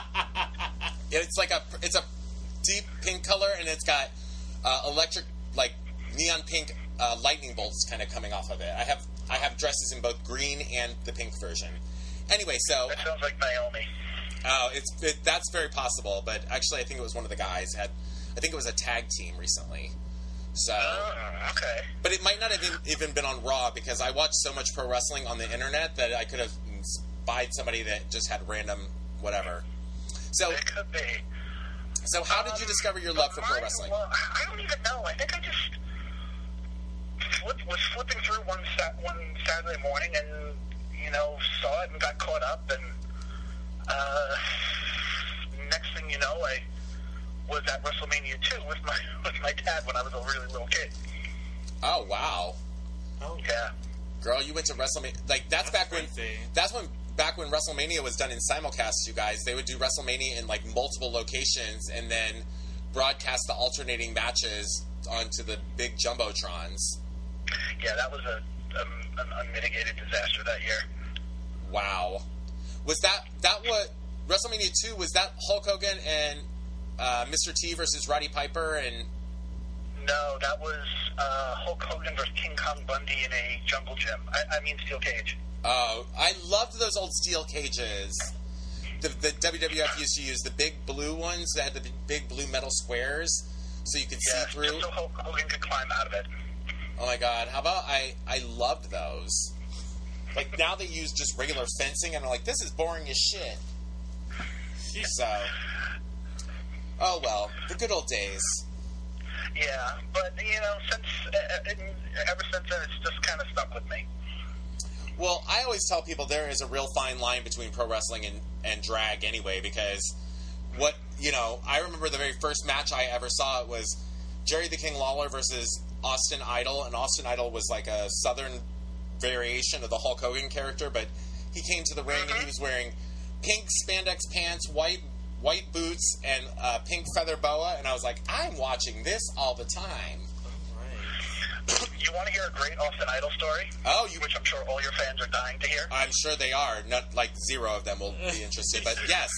It's like a it's a deep pink color, and it's got uh, electric, like neon pink uh, lightning bolts kind of coming off of it. I have I have dresses in both green and the pink version. Anyway, so That sounds like Naomi. oh, it's it, that's very possible. But actually, I think it was one of the guys had. I think it was a tag team recently. So, Oh, okay. but it might not have even, even been on Raw because I watch so much pro wrestling on the internet that I could have spied somebody that just had random whatever. So, It could be. so how did you discover your love for pro Mine wrestling? was- I don't even know. I think I just flip, was flipping through one sat, one Saturday morning and you know saw it and got caught up, and uh, next thing you know, I was at WrestleMania two with my with my dad when I was a really little kid. Oh wow, Oh, Yeah. girl, you went to WrestleMania. Like that's, That's back when crazy. that's when back when WrestleMania was done in simulcast. You guys, they would do WrestleMania in like multiple locations and then broadcast the alternating matches onto the big jumbotrons. Yeah, that was a um, an unmitigated disaster that year. Wow, was that that what WrestleMania two was? That Hulk Hogan and uh, Mister T versus Roddy Piper and No, that was uh, Hulk Hogan versus King Kong Bundy in a jungle gym. I, I mean steel cage. oh, I loved those old steel cages. The, the W W F used to use the big blue ones that had the big blue metal squares, so you could Yeah, see through. just so Hulk Hogan could climb out of it. Oh my god, how about I I loved those. Like now they use just regular fencing and I'm like, this is boring as shit. So oh well, the good old days. Yeah, but you know, since uh, uh, ever since then, it's just kind of stuck with me. Well, I always tell people there is a real fine line between pro wrestling and, and drag anyway, because what you know, I remember the very first match I ever saw it was Jerry the King Lawler versus Austin Idol, and Austin Idol was like a southern variation of the Hulk Hogan character, but he came to the ring and he was wearing pink spandex pants, white white boots, and a pink feather boa, and I was like, I'm watching this all the time. You want to hear a great Austin Idol story? Oh, you Which I'm sure all your fans are dying to hear. I'm sure they are. Not like zero of them will be interested, but yes.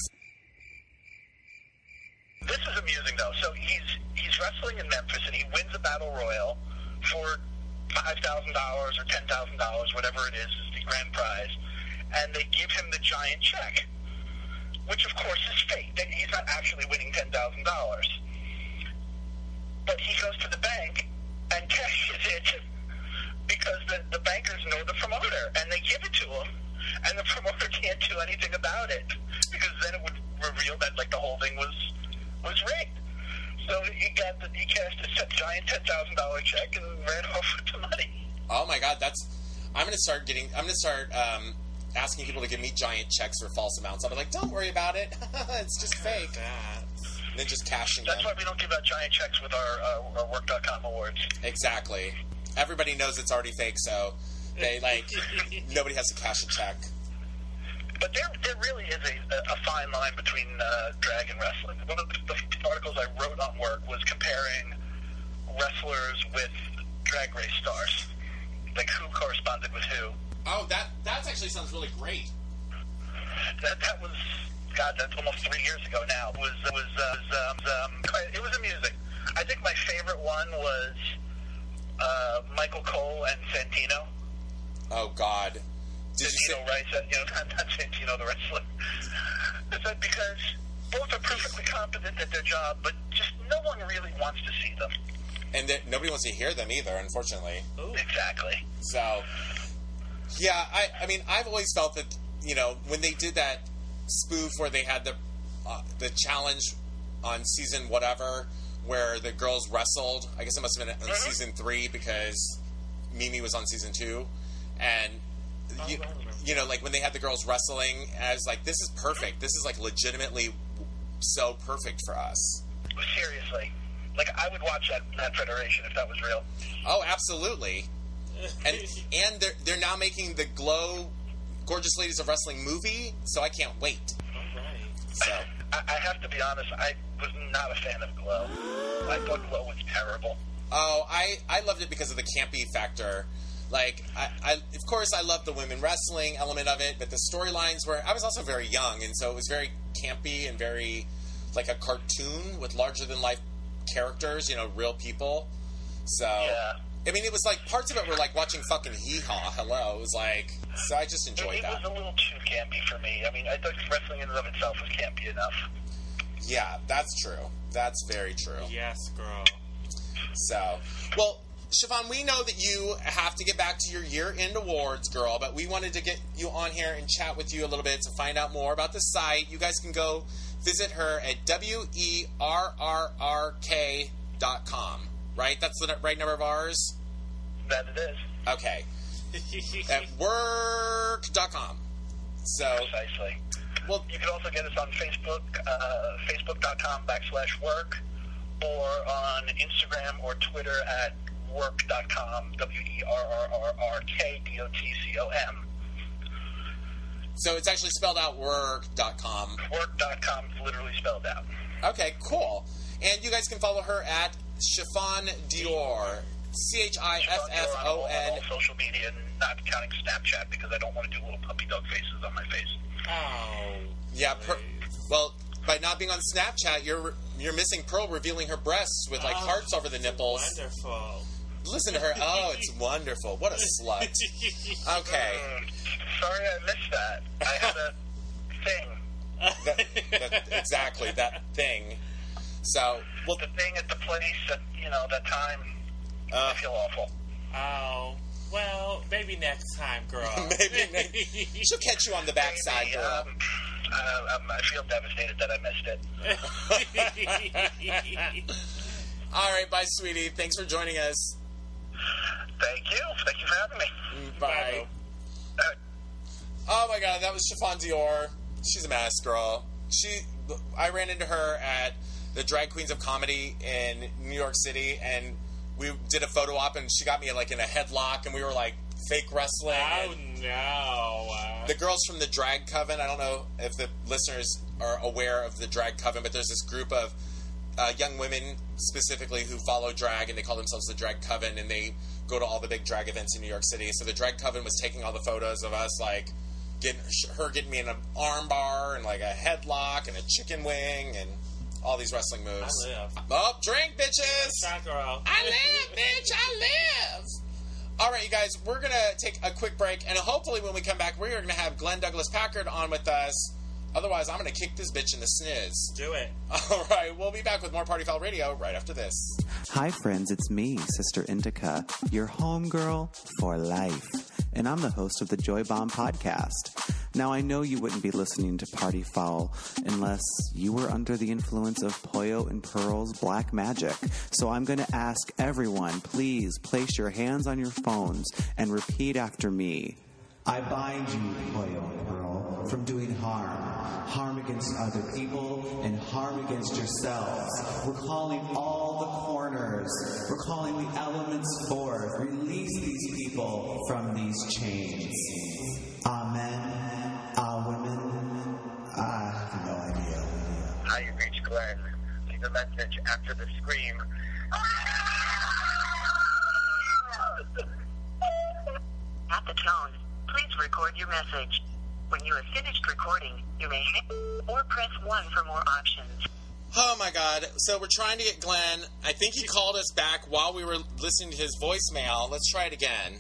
This is amusing though. So he's he's wrestling in Memphis and he wins a battle royal for five thousand dollars or ten thousand dollars, whatever it is, is the grand prize, and they give him the giant check, which of course is fake. That he's not actually winning ten thousand dollars. But he goes to the bank and cashes it because the, the bankers know the promoter and they give it to him, and the promoter can't do anything about it because then it would reveal that like the whole thing was was rigged. So he got the he cashed a giant ten thousand dollar check and ran off with the money. Oh my god, that's I'm gonna start getting I'm gonna start um, asking people to give me giant checks for false amounts. I'll be like, don't worry about it. It's just fake. That. And then just cashing That's them. why we don't give out giant checks with our uh, our work dot com awards. Exactly. Everybody knows it's already fake, so they like nobody has to cash a check. But there, there really is a, a fine line between uh, drag and wrestling. One of the, the articles I wrote on work was comparing wrestlers with drag race stars, like who corresponded with who. Oh, that that actually sounds really great. That that was God. That's almost three years ago now. It was it was, uh, was um, um, it was amusing. I think my favorite one was uh, Michael Cole and Santino. Oh God. Did you Santino say Rice, uh, you know, not, not Santino the wrestler. It's like because both are perfectly competent at their job, but just no one really wants to see them. and that nobody wants to hear them either, unfortunately. Ooh. Exactly. So, yeah, I, I mean, I've always felt that, you know, when they did that spoof where they had the uh, the challenge on season whatever, where the girls wrestled, I guess it must have been on Mm-hmm. season three because Mimi was on season two, and Oh, you, I remember you know, like when they had the girls wrestling, as like, this is perfect. This is like legitimately so perfect for us. Seriously. Like, I would watch that, that federation if that was real. Oh, absolutely. And and they're, they're now making the Glow Gorgeous Ladies of Wrestling movie, so I can't wait. All right. So, I, I have to be honest, I was not a fan of Glow. I thought Glow was terrible. oh, I, I loved it because of the campy factor. Like, I, I of course, I loved the women wrestling element of it, but the storylines were, I was also very young, and so it was very campy and very, like a cartoon with larger-than-life characters, you know, real people. So, Yeah. I mean, it was like, parts of it were like watching fucking Hee Haw. Hello. It was like, so I just enjoyed It, it that. was a little too campy for me. I mean, I thought wrestling in and of itself was campy enough. Yeah, that's true. That's very true. Yes, girl. So, well, Siobhan, we know that you have to get back to your year-end awards, girl, but we wanted to get you on here and chat with you a little bit to find out more about the site. You guys can go visit her at W E R R R K dot com, right? That's the right number of ours? That it is. Okay. At work dot com. So, Precisely. well, You can also get us on Facebook, uh, facebook.com backslash work, or on Instagram or Twitter at work dot com, W E R R R R K D O T C O M. so it's actually spelled out work dot com. work dot com is literally spelled out. Okay, cool. And you guys can follow her at Chiffon Dior. C H I F F O On N. all social media, not counting Snapchat, because I don't want to do little puppy dog faces on my face. Oh. Yeah, per, well, by not being on Snapchat, you're you're missing Pearl revealing her breasts with like Oh, hearts over the nipples. Wonderful. Listen to her. Oh, it's wonderful. What a slut. Okay. Mm, sorry I missed that. I had a thing. That, that, exactly, that thing. So, well, The thing at the place at, you know, that time, uh, I feel awful. Oh. Well, maybe next time, girl. maybe, maybe she'll catch you on the backside, Maybe, girl. um, uh, um, I feel devastated that I missed it. All right, bye, sweetie. Thanks for joining us. Thank you. Thank you for having me. Bye. Uh, Oh my god, that was Chiffon Dior. She's a mess, girl. She, I ran into her at the Drag Queens of Comedy in New York City, and we did a photo op, and she got me like in a headlock, and we were like fake wrestling. Oh, and no. Uh, the girls from the Drag Coven, I don't know if the listeners are aware of the Drag Coven, but there's this group of uh, young women specifically who follow drag, and they call themselves the Drag Coven, and they go to all the big drag events in New York City. So the Drag Coven was taking all the photos of us, like getting her getting me in an arm bar and like a headlock and a chicken wing and all these wrestling moves. I live. Oh, drink, bitches! Shot girl. I live, bitch! I live! All right, you guys, we're going to take a quick break, and hopefully when we come back, we're going to have Glenn Douglas Packard on with us. Otherwise, I'm going to kick this bitch in the sniz. Do it. All right, we'll be back with more Party Foul Radio right after this. Hi, friends, it's me, Sister Indica, your homegirl for life. And I'm the host of the Joy Bomb podcast. Now, I know you wouldn't be listening to Party Foul unless you were under the influence of Pollo and Pearl's black magic. So I'm going to ask everyone, please place your hands on your phones and repeat after me. I bind you, Pollo and Pearl, from doing harm. Harm against other people and harm against yourselves. We're calling all the corners. We're calling the elements forth. Release these people from these chains. Amen. Ah, women. I have no idea. Hi, you reached Glenn. Leave a message after the scream. At the tone, please record your message. When you have finished recording, you may hang or press one for more options. Oh, my God. So we're trying to get Glenn. I think he called us back while we were listening to his voicemail. Let's try it again.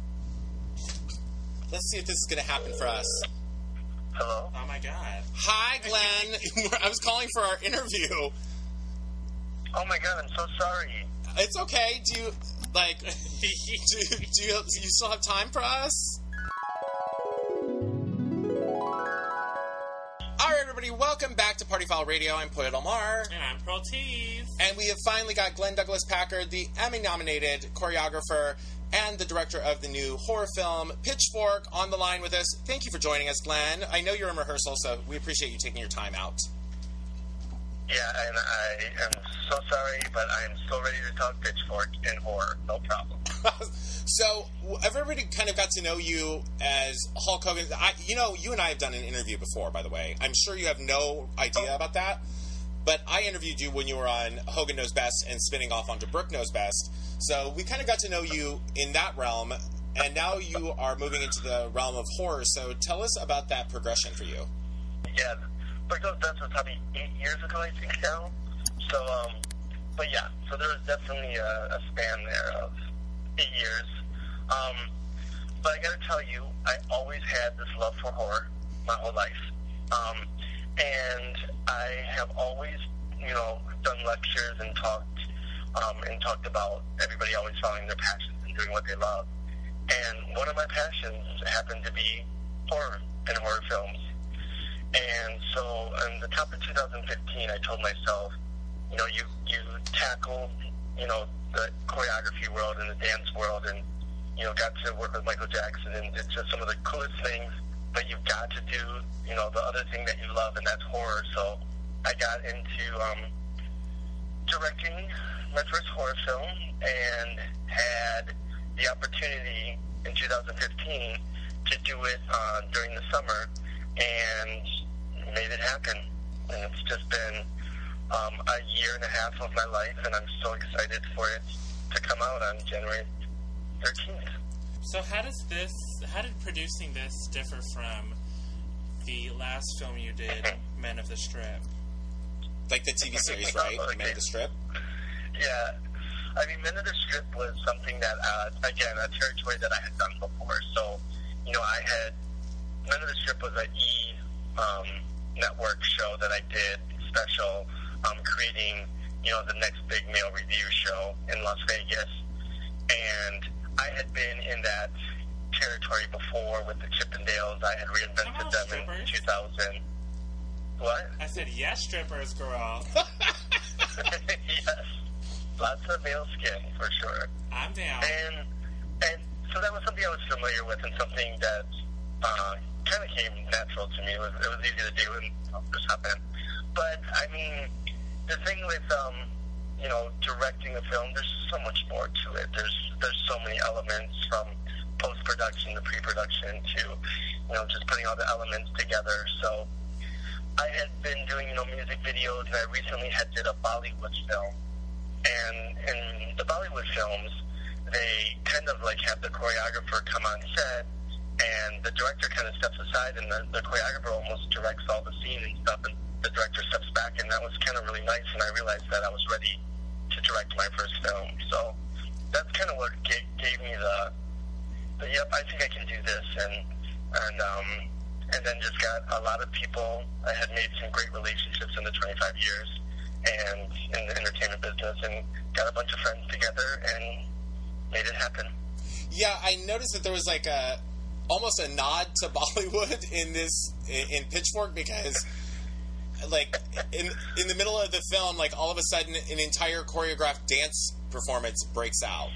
Let's see if this is going to happen for us. Hello? Oh, my God. Hi, Glenn. I was calling for our interview. Oh my god, I'm so sorry. It's okay. Do you, like, do, do, you, do you still have time for us? All right, everybody. Welcome back to Party Foul Radio. I'm Poya Delmar. And I'm Pearl Tees. And we have finally got Glenn Douglas Packard, the Emmy-nominated choreographer and the director of the new horror film Pitchfork, on the line with us. Thank you for joining us, Glenn. I know you're in rehearsal, so we appreciate you taking your time out. Yeah, and I am so sorry, but I am so ready to talk Pitchfork and horror. No problem. So, everybody kind of got to know you as Hulk Hogan. I, you know, you and I have done an interview before, by the way. I'm sure you have no idea about that. But I interviewed you when you were on Hogan Knows Best and spinning off onto Brooke Knows Best. So, we kind of got to know you in that realm. And now you are moving into the realm of horror. So, tell us about that progression for you. Yeah, Brooke Knows Best was probably eight years ago, I think now. So, um, but yeah, so there was definitely a, a span there of eight years. Um, but I gotta tell you, I always had this love for horror my whole life. Um, and I have always, you know, done lectures and talked, um, and talked about everybody always following their passions and doing what they love. And one of my passions happened to be horror and horror films. And so in the top of two thousand fifteen, I told myself, you know, you, you tackle, you know, the choreography world and the dance world, and you know, got to work with Michael Jackson, and it's just some of the coolest things. But you've got to do, you know, the other thing that you love, and that's horror. So I got into um, directing my first horror film, and had the opportunity in two thousand fifteen to do it uh, during the summer, and made it happen. And it's just been um, a year and a half of my life, and I'm so excited for it to come out on January thirteenth. So how does this, how did producing this differ from the last film you did, Men of the Strip? Like the T V series, right? Okay. Men of the Strip? Yeah. I mean, Men of the Strip was something that, uh, again, a territory that I had done before. So, you know, I had, Men of the Strip was an E! Um, network show that I did, special, um, creating, you know, the next big male review show in Las Vegas. And I had been in that territory before with the Chippendales. I had reinvented on, them strippers. in two thousand. What? I said, yes, strippers, girl. Yes. Lots of male skin, for sure. I'm down. And and so that was something I was familiar with, and something that uh, kind of came natural to me. It was, it was easy to do, and oh, just happened. But, I mean, the thing with, um, you know, directing a film, there's so much more to it. There's there's so many elements, from post-production to pre-production to, you know, just putting all the elements together. So I had been doing, you know, music videos, and I recently had did a Bollywood film. And in the Bollywood films, they kind of like have the choreographer come on set, and the director kind of steps aside, and the, the choreographer almost directs all the scene and stuff, and the director steps back, and that was kind of really nice, and I realized that I was ready to direct my first film. So that's kind of what gave, gave me the, the, yep, I think I can do this, and, and, um, and then just got a lot of people. I had made some great relationships in the twenty-five years, and in the entertainment business, and got a bunch of friends together, and made it happen. Yeah, I noticed that there was like a, almost a nod to Bollywood in this, in, in Pitchfork, because like in in the middle of the film, like all of a sudden an entire choreographed dance performance breaks out.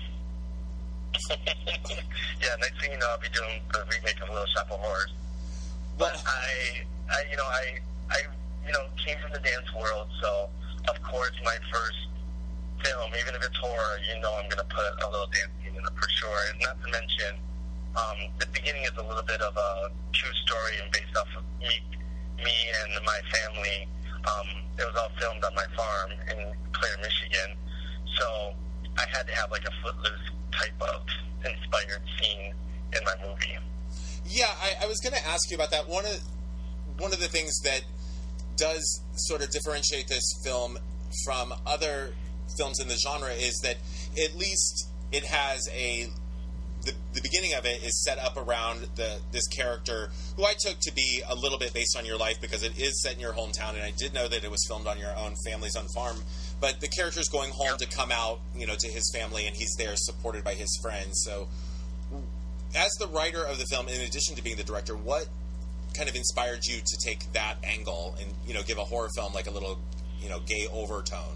Yeah, next thing you know, I'll be doing the remake of Little Shop of Horrors. But Well, I, I, you know, I, I, you know, came from the dance world, so of course my first film, even if it's horror, you know, I'm going to put a little dance scene in it for sure. And not to mention, um, the beginning is a little bit of a true story and based off of me, me and my family. Um, it was all filmed on my farm in Clare, Michigan. So I had to have like a Footloose type of inspired scene in my movie. yeah, I, I was going to ask you about that. One of one of the things that does sort of differentiate this film from other films in the genre is that at least it has a the, the beginning of it is set up around the this character who I took to be a little bit based on your life, because it is set in your hometown, and I did know that it was filmed on your own family's own farm. But the character's going home to come out, you know, to his family, and he's there supported by his friends. So, as the writer of the film, in addition to being the director, what kind of inspired you to take that angle and, you know, give a horror film like a little, you know, gay overtone?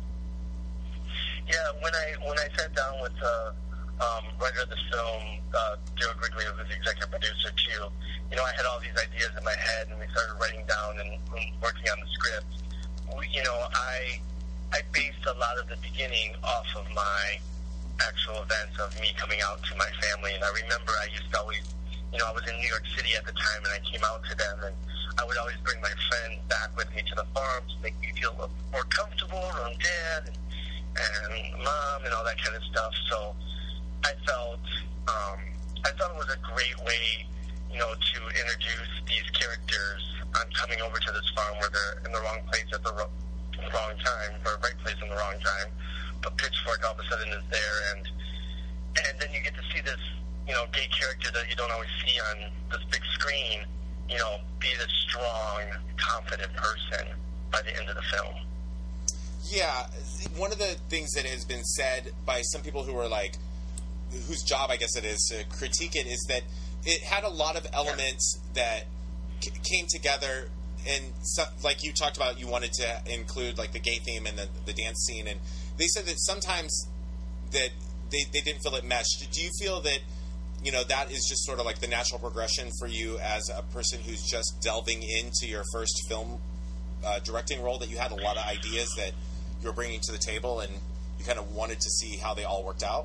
Yeah, when I when I sat down with the um, writer of the film, uh, Joe Grigley, who was the executive producer too, you know, I had all these ideas in my head, and we started writing down and, and working on the script. We, you know, I I based a lot of the beginning off of my actual events of me coming out to my family, and I remember I used to always, you know, I was in New York City at the time, and I came out to them, and I would always bring my friend back with me to the farm to make me feel a little more comfortable around Dad and, and Mom and all that kind of stuff. So I felt, um, I thought it was a great way, you know, to introduce these characters. I'm coming over to this farm where they're in the wrong place at the ro- wrong time, or right place in the wrong time. But Pitchfork all of a sudden is there, and and then you get to see this, you know, gay character that you don't always see on this big screen, you know, be this strong, confident person by the end of the film. Yeah, one of the things that has been said by some people who are like, whose job I guess it is to critique it, is that it had a lot of elements that c- came together, and so, like you talked about, you wanted to include like the gay theme and the, the dance scene, and they said that sometimes that they, they didn't feel it meshed. Do you feel that, you know, that is just sort of like the natural progression for you as a person who's just delving into your first film uh, directing role, that you had a lot of ideas that you were bringing to the table and you kind of wanted to see how they all worked out?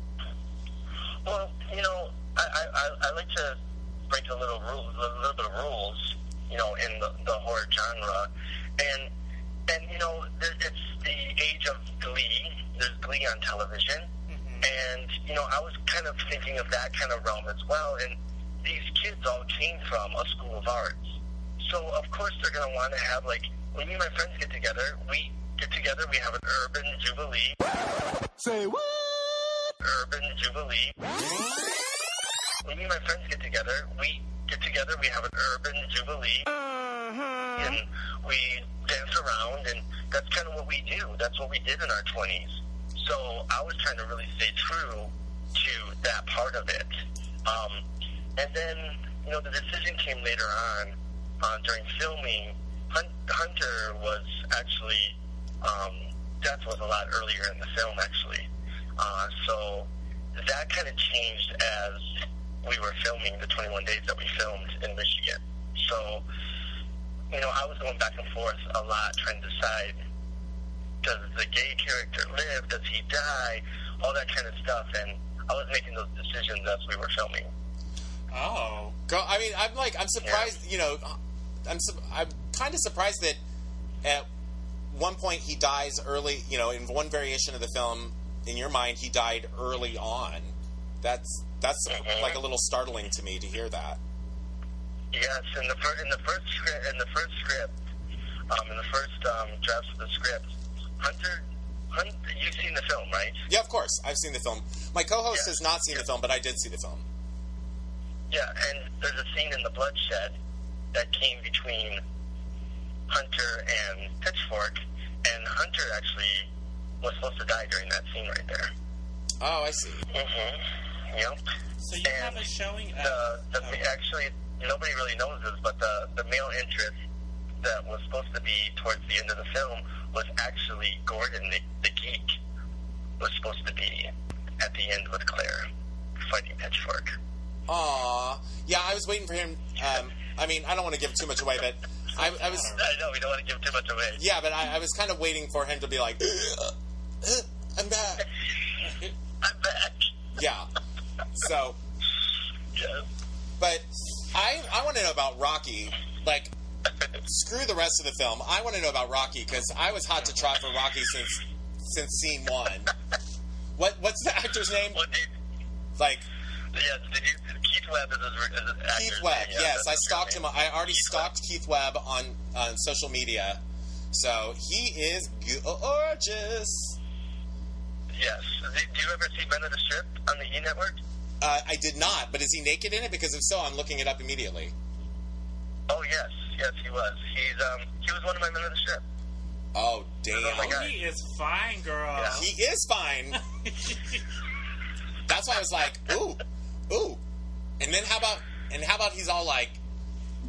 Well, you know, I, I, I like to break a little rule, a little bit of rules, you know, in the, the horror genre, and and you know, there, it's the age of Glee. There's Glee on television, mm-hmm. and you know, I was kind of thinking of that kind of realm as well. And these kids all came from a school of arts, so of course they're going to want to have, like, when me and my friends get together, we get together, we have an urban jubilee. Say what? Urban jubilee. When me and my friends get together, we get together, we have an urban jubilee, uh-huh. and we dance around, and that's kind of what we do. That's what we did in our twenties. So I was trying to really stay true to that part of it. Um, and then, you know, the decision came later on, uh, during filming. Hun- Hunter was actually, um, death was a lot earlier in the film, actually. Uh, so that kind of changed as we were filming the twenty-one days that we filmed in Michigan. So, you know, I was going back and forth a lot trying to decide, does the gay character live? Does he die? All that kind of stuff. And I was making those decisions as we were filming. Oh. Go, I mean, I'm like, I'm surprised, yeah. you know, I'm su- I'm kind of surprised that at one point he dies early, you know, in one variation of the film, in your mind, he died early on. That's that's mm-hmm. like a little startling to me to hear that. Yes, in the fir- in the first script, in the first script, um, in the first um, drafts of the script, Hunter, Hunter, you've seen the film, right? Yeah, of course, I've seen the film. My co-host yeah. has not seen yeah. the film, but I did see the film. Yeah, and there's a scene in the bloodshed that came between Hunter and Pitchfork, and Hunter actually was supposed to die during that scene right there. Oh, I see. Mm-hmm. Yep. So you and have a showing of... The, the, oh. Actually, nobody really knows this, but the, the male interest that was supposed to be towards the end of the film was actually Gordon, the, the geek, was supposed to be at the end with Claire, fighting Pitchfork. Aw. Yeah, I was waiting for him... Um, I mean, I don't want to give too much away, but I, I was... I know, we don't want to give too much away. Yeah, but I, I was kind of waiting for him to be like, uh, uh, I'm back. I'm back. Yeah. So... Yeah. But I I want to know about Rocky. Like, screw the rest of the film. I want to know about Rocky, because I was hot to trot for Rocky since since scene one. What What's the actor's name? Well, did, like... Yeah, did you, Keith Webb is his, is his Keith Webb, name, yeah, yes. I stalked him. I already Keith stalked Webb. Keith Webb on, on social media. So, he is gorgeous. Yes. Did you ever see Men of the Strip on the E! Network? Uh, I did not, but is he naked in it? Because if so, I'm looking it up immediately. Oh, yes. Yes, he was. He's um he was one of my Men of the Strip. Oh, damn. Oh, he is fine, girl. Yeah. He is fine. That's why I was like, ooh, ooh. And then how about, and how about he's all like,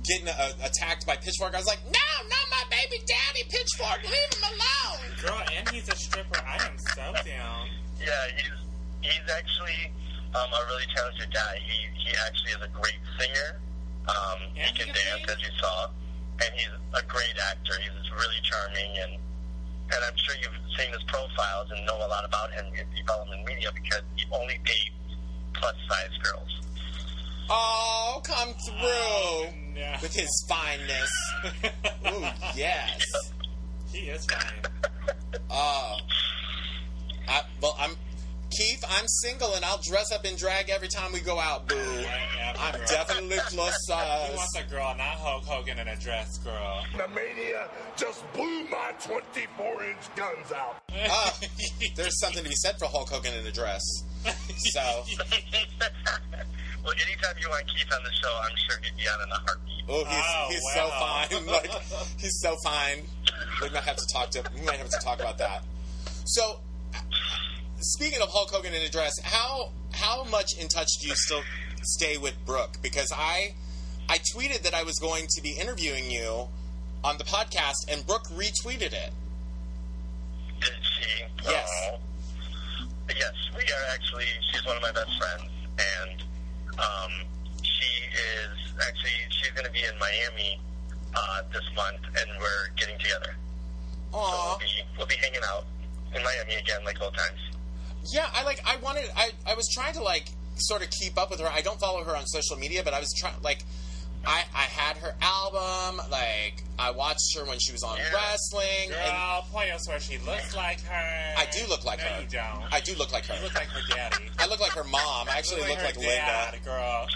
getting uh, attacked by Pitchfork. I was like, no, not my baby daddy, Pitchfork. Leave him alone. Girl, and he's a stripper. I am so down. Yeah, he's he's actually um, a really talented guy. He he actually is a great singer. Um, he And can he dance, can as you saw, and he's a great actor. He's really charming, and and I'm sure you've seen his profiles and know a lot about him in development media because he only dates plus size girls. Oh, come through Oh, no. with his fineness. Ooh, yes. He is fine. Uh, I, well, I'm Keith. I'm single, and I'll dress up in drag every time we go out, boo. Whatever, I'm girl. definitely plus He size. wants a girl, not Hulk Hogan in a dress, girl. The mania just blew my twenty-four inch guns out. Uh, there's something to be said for Hulk Hogan in a dress. So, Well, anytime you want Keith on the show, I'm sure he'd be on in a heartbeat. oh, he's Oh, he's wow. so fine. Like, he's so fine. We might have to talk to. We might have to talk about that. So, speaking of Hulk Hogan in a dress, how how much in touch do you still stay with Brooke? Because I I tweeted that I was going to be interviewing you on the podcast, and Brooke retweeted it. Did she? Yes. Oh. Yes, we are actually, she's one of my best friends, and um, she is actually, she's going to be in Miami uh, this month, and we're getting together. So we'll Aw. be, we'll be hanging out in Miami again like old times. Yeah, I like. I wanted. I I was trying to like sort of keep up with her. I don't follow her on social media, but I was trying. Like, I I had her album. Like, I watched her when she was on Yeah. wrestling. And Girl, point us where she looks like her. I do look like no, her. you don't. I do look like You her. look like her daddy. I look like her mom. I actually You look like her Linda. dad, girl.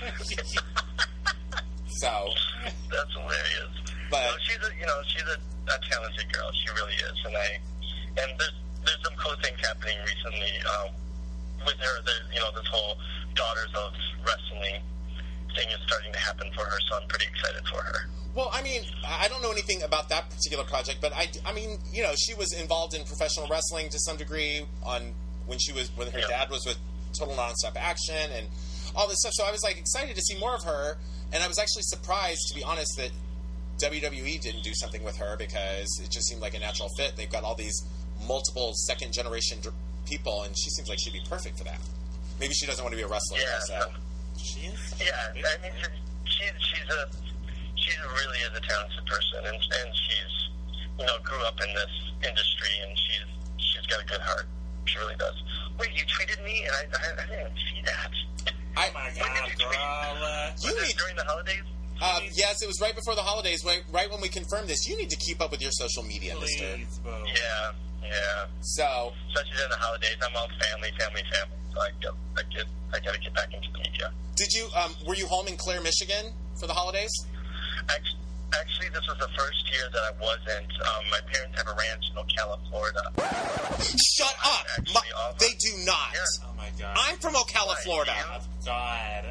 So, That's hilarious. But- no, she's a, you know, she's a, a talented girl. She really is, and I, and there's there's some cool things happening recently um, with her. There, you know, this whole Daughters of Wrestling thing is starting to happen for her, so I'm pretty excited for her. well, I mean, I don't know anything about that particular project, but I, I mean, you know, she was involved in professional wrestling to some degree on when she was when her Yeah. dad was with Total Nonstop Action and all this stuff. So I was like excited to see more of her, and I was actually surprised, to be honest, that W W E didn't do something with her because it just seemed like a natural fit. They've got all these multiple second generation dr- people, and she seems like she'd be perfect for that. Maybe she doesn't want to be a wrestler. Yeah. So. She is. Yeah, I mean, she, she's a she really is a talented person, and and she's you know grew up in this industry, and she's she's got a good heart. She really does. Wait, you tweeted me, and I I, I didn't see that. I, Oh my When God, did you tweet? girl. Uh, Was You it need- during the holidays? Um, yes, it was right before the holidays, right, right when we confirmed this. You need to keep up with your social media, mister. Please, boo. Yeah, yeah. So, Especially during the holidays, I'm all family, family, family. So I get, I get, I got to get back into the media. did you, um, were you home in Clare, Michigan for the holidays? Actually, actually, this was the first year that I wasn't. Um, my parents have a ranch in Ocala, Florida. Shut up! Actually, My, all of they us- do not. Yeah. Oh my God. I'm from Ocala, Right, Florida. you? Oh, God.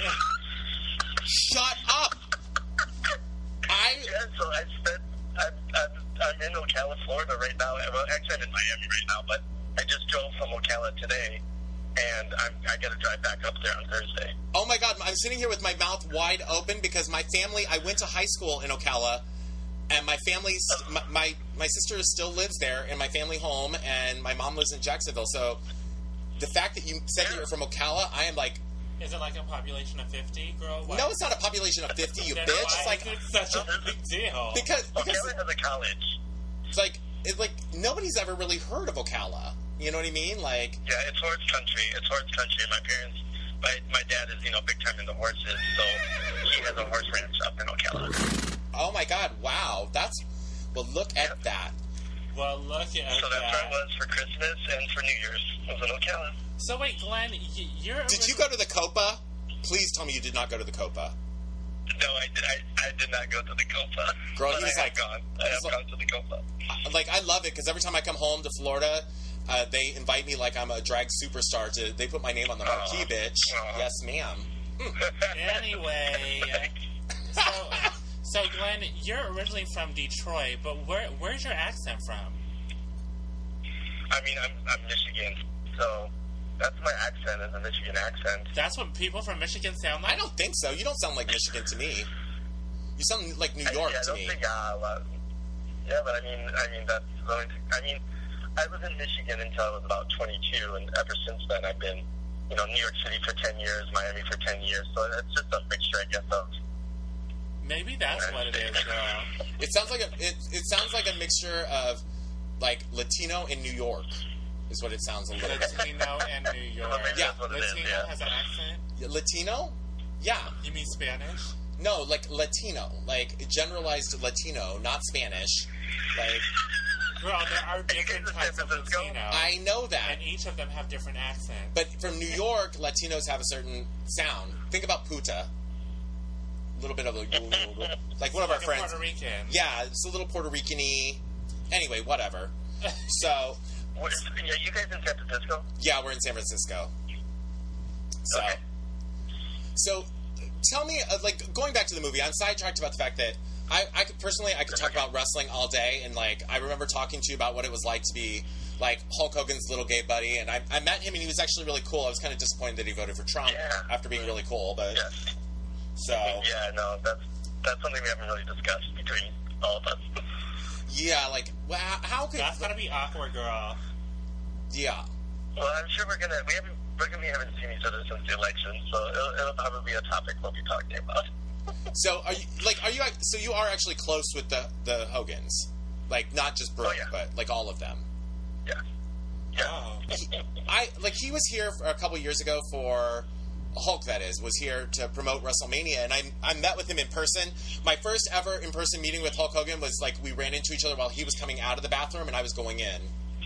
Shut up! I, Yeah, so I spent. I'm, I'm, I'm in Ocala, Florida right now. Well, actually, I'm in Miami right now, but I just drove from Ocala today, and I'm, I got to drive back up there on Thursday. oh my God, I'm sitting here with my mouth wide open because my family, I went to high school in Ocala, and my family's, my, my, my sister still lives there in my family home, and my mom lives in Jacksonville. So the fact that you said that you're from Ocala, I am like, Is it like a population of fifty, girl? What? no, it's not a population of fifty, you Then bitch. why It's like, is it such a big deal? because, because Ocala has a college. it's like, it's like nobody's ever really heard of Ocala. You know what I mean? Like, Yeah, it's horse country. It's horse country. My parents, my my dad is you know big time into horses, so he has a horse ranch up in Ocala. oh my God, wow, that's, well, look at that. Well, look at So that's where that. I was for Christmas and for New Year's. I was in Ocala. So wait, Glenn, y- you're. Did you go to the Copa? Please tell me you did not go to the Copa. No, I did. I, I did not go to the Copa. Girl, but he was I like- have gone. I he have was gone to the Copa. I- Like, I love it because every time I come home to Florida, uh, they invite me like I'm a drag superstar. To They put my name on the marquee, Aw. bitch. Aw. Yes, ma'am. Anyway, so so Glenn, you're originally from Detroit, but where where's your accent from? I mean, I'm I'm Michigan, so that's my accent is a Michigan accent. That's what people from Michigan sound like. I don't think so. You don't sound like Michigan to me. You sound like New York yeah, to don't me. say yeah a lot. Yeah, but I mean, I mean that's the only thing. I mean, I was in Michigan until I was about twenty-two, and ever since then I've been, you know, New York City for ten years, Miami for ten years. So it's just a mixture, I guess, of. Maybe that's what it is, girl. It sounds like a it, it sounds like a mixture of like Latino and New York is what it sounds a little bit. Latino and New York. Yeah. That's what it Latino is, yeah. has an accent? Latino? Yeah. You mean Spanish? No, like Latino, like generalized Latino, not Spanish. Like Girl, there are different San types of Francisco? Latino. I know that. And each of them have different accents. But from New York, Latinos have a certain sound. Think about puta. A little bit of a, like one of our Like a friends. Puerto Rican. Yeah, it's a little Puerto Rican-y. Anyway, whatever. So, What, yeah, you guys in San Francisco? yeah, we're in San Francisco. So, Okay. so tell me, uh, like, going back to the movie, I'm sidetracked about the fact that I, I could personally, I could talk about wrestling all day, and like, I remember talking to you about what it was like to be like Hulk Hogan's little gay buddy, and I, I met him, and he was actually really cool. I was kind of disappointed that he voted for Trump Yeah. after being really cool, but Yes. so Yeah, no, that's that's something we haven't really discussed between all of us. yeah, like, well, how could That's gonna be awkward, girl. yeah. Well, I'm sure we're gonna we haven't we're gonna be haven't seen each other since the election, so it'll, it'll probably be a topic we'll be talking about. So are you like are you act- so you are actually close with the the Hogans, like not just Brooke, Oh, yeah. but like all of them. Yeah. Yeah. Oh. I like he was here for a couple years ago for Hulk, that is, was here to promote WrestleMania, and I I met with him in person. My first ever in person meeting with Hulk Hogan was like we ran into each other while he was coming out of the bathroom and I was going in.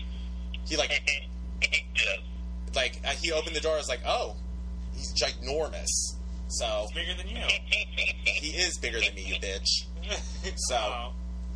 He like Yes. like uh, he opened the door. I was like, oh, he's ginormous. So Bigger than you. he is bigger than me, you bitch. So. Oh.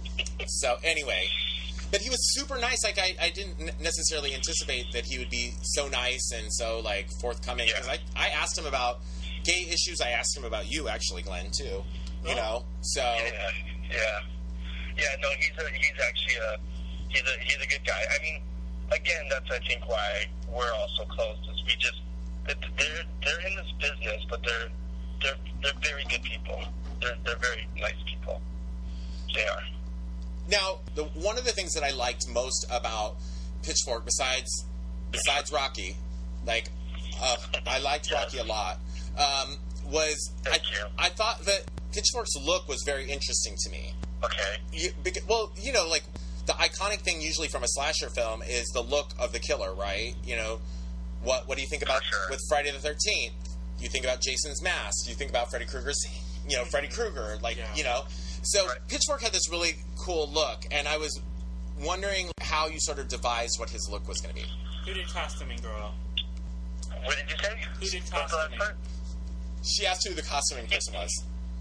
So anyway, but he was super nice. Like I, I didn't n- necessarily anticipate that he would be so nice and so like forthcoming. Because Yeah. I, I asked him about gay issues. I asked him about you, actually, Glenn, too. You Oh. know, so Yeah, yeah, yeah. No, he's a, he's actually a he's a he's a good guy. I mean, again, that's I think why we're all so close. Is we just they're they're in this business, but they're they're they're very good people. They're they're very nice people. They are. now the one of the things that I liked most about Pitchfork, besides besides Rocky, like uh, I liked Rocky a lot, um, was I, Thank you. I thought that Pitchfork's look was very interesting to me. Okay. You, beca- well, you know, like the iconic thing usually from a slasher film is the look of the killer, right? You know, what what do you think about For sure. with Friday the thirteenth? You think about Jason's mask. You think about Freddy Krueger's, you know, Freddy Krueger, like Yeah. you know. So Right. Pitchfork had this really cool look, and I was wondering how you sort of devised what his look was going to be. Who did costuming, girl? What did you say? Who did What was the last costuming? part? She asked who the costuming person was.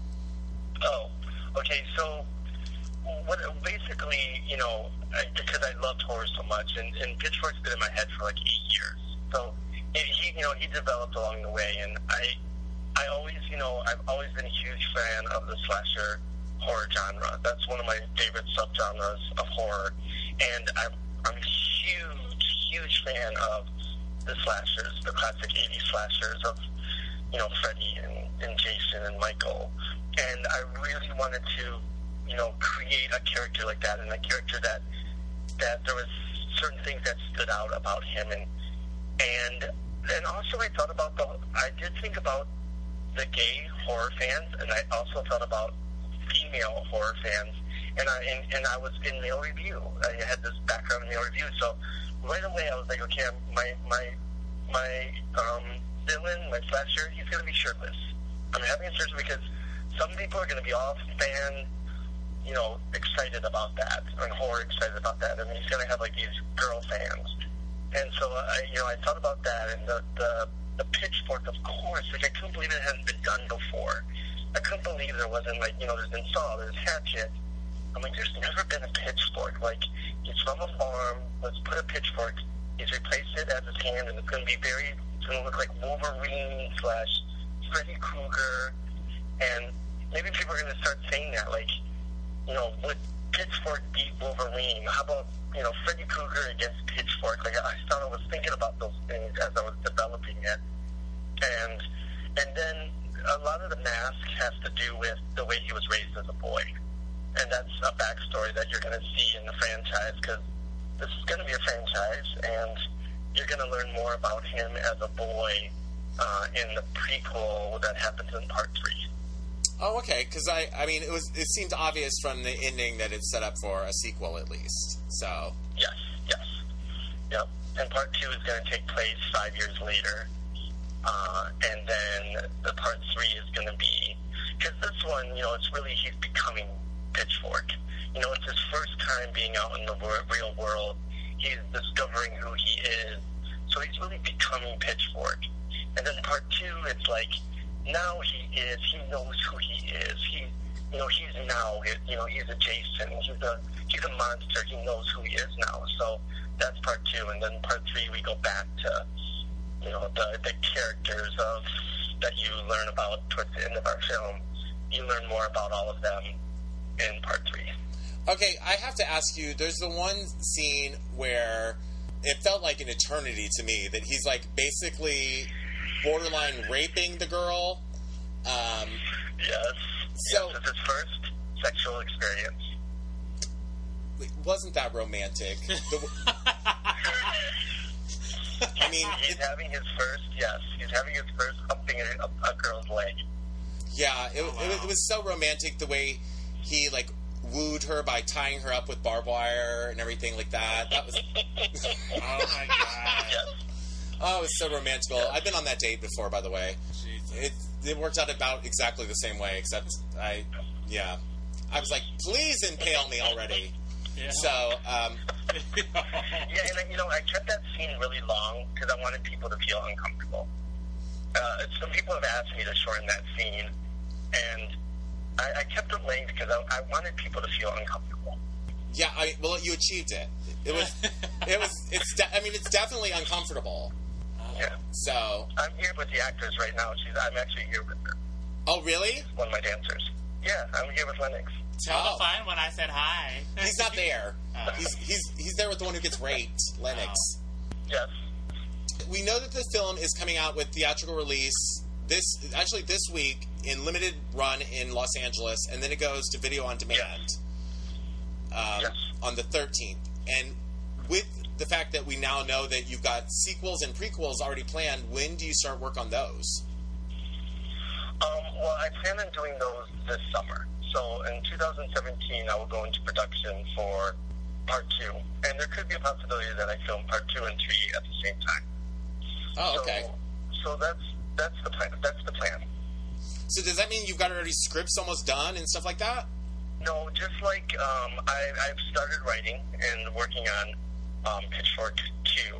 Oh, okay. So, what basically, you know, I, because I loved horror so much, and, and Pitchfork's been in my head for like eight years. So, it, he, you know, he developed along the way, and I, I always, you know, I've always been a huge fan of the slasher horror genre. That's one of my favorite subgenres of horror, and I'm, I'm a huge, huge fan of the slashers, the classic eighties slashers of, you know, Freddy and, and Jason and Michael. And I really wanted to, you know, create a character like that, and a character that that there was certain things that stood out about him, and and and also I thought about the, I did think about the gay horror fans, and I also thought about female horror fans, and I and, and I was in male review. I had this background in male review, so right away I was like, okay, my my my um, villain, my slasher, he's going to be shirtless. I'm having a search because some people are going to be all fan, you know, excited about that, and horror excited about that, and he's going to have like these girl fans. And so I, you know, I thought about that, and the the, the Pitchfork, of course, like I couldn't believe it hadn't been done before. I couldn't believe there wasn't like, you know, there's been Saw, there's Hatchet. I'm like, there's never been a pitchfork. Like, he's from a farm. Let's put a pitchfork. He's replaced it as his hand, and it's going to be very, it's going to look like Wolverine slash Freddy Krueger. And maybe people are going to start saying that, like, you know, would Pitchfork beat Wolverine? How about, you know, Freddy Krueger against Pitchfork? Like, I started, I was thinking about those things as I was developing it. And, and then a lot of the mask has to do with the way he was raised as a boy. And that's a backstory that you're going to see in the franchise, because this is going to be a franchise, and you're going to learn more about him as a boy uh, in the prequel that happens in part three. Oh, okay. Because I, I mean, it was it seemed obvious from the ending that it's set up for a sequel at least. So Yes, yes, yep. And part two is going to take place five years later, uh, and then the part three is going to be, because this one, you know, it's really he's becoming Pitchfork. You know, it's his first time being out in the wor- real world. He's discovering who he is, so he's really becoming Pitchfork. And then part two, it's like, now he is, he knows who he is. He, you know, he's now, you know, he's a Jason. He's a, he's a monster. He knows who he is now. So that's part two. And then part three, we go back to, you know, the, the characters of, that you learn about towards the end of our film. You learn more about all of them in part three. Okay, I have to ask you, there's the one scene where it felt like an eternity to me, that he's like basically borderline raping the girl. Um, yes. So, yes, it's his first sexual experience. Wasn't that romantic? The, I mean, he's it, having his first, yes, he's having his first humping a, a, a girl's leg. Yeah, it, Oh, wow. it, it was so romantic the way he like wooed her by tying her up with barbed wire and everything like that. That was Oh my god. Yes. oh, it was so romantic. I've been on that date before, by the way. Jesus. It it worked out about exactly the same way, except I, yeah, I was like, please impale me already. Yeah. So, um, Yeah, and you know, I kept that scene really long because I wanted people to feel uncomfortable. Uh, some people have asked me to shorten that scene, and I, I kept it late because I, I wanted people to feel uncomfortable. yeah, I well, you achieved it. It was, it was, it's. De- I mean, it's definitely uncomfortable. Yeah. So, I'm here with the actress right now. She's, I'm actually here with her, oh really? one of my dancers. Yeah, I'm here with Lennox. Tell Oh. the fine when I said hi. He's not there. Oh. He's he's he's there with the one who gets raped, Lennox. Yes. We know that the film is coming out with theatrical release this actually this week in limited run in Los Angeles, and then it goes to video on demand um, Yes. on the thirteenth. And with the fact that we now know that you've got sequels and prequels already planned, when do you start work on those? Um, well, I plan on doing those this summer. So in two thousand seventeen, I will go into production for part two. And there could be a possibility that I film part two and three at the same time. Oh, So- okay. So, that's that's the plan. That's the plan. So does that mean you've got already scripts almost done and stuff like that? No, just like um, I, I've started writing and working on um, Pitchfork two,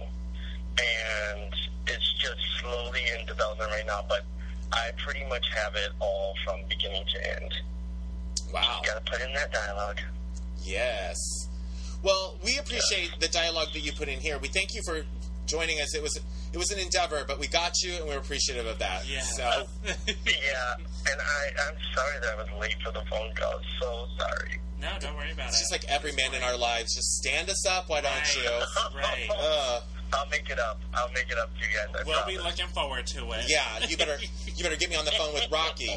and it's just slowly in development right now. But I pretty much have it all from beginning to end. Wow. Got to put in that dialogue. Yes. Well, we appreciate the dialogue that you put in here. We thank you for joining us. It was it was an endeavor, but we got you, and we're appreciative of that. Yeah. So, Yeah, and I, I'm sorry that I was late for the phone call. So sorry. No, don't worry about it's it. just like every man in our lives. Just stand us up, why don't Right. you? Right. Uh, I'll make it up. I'll make it up to you guys. I We'll promise. be looking forward to it. yeah, you better you better get me on the phone with Rocky.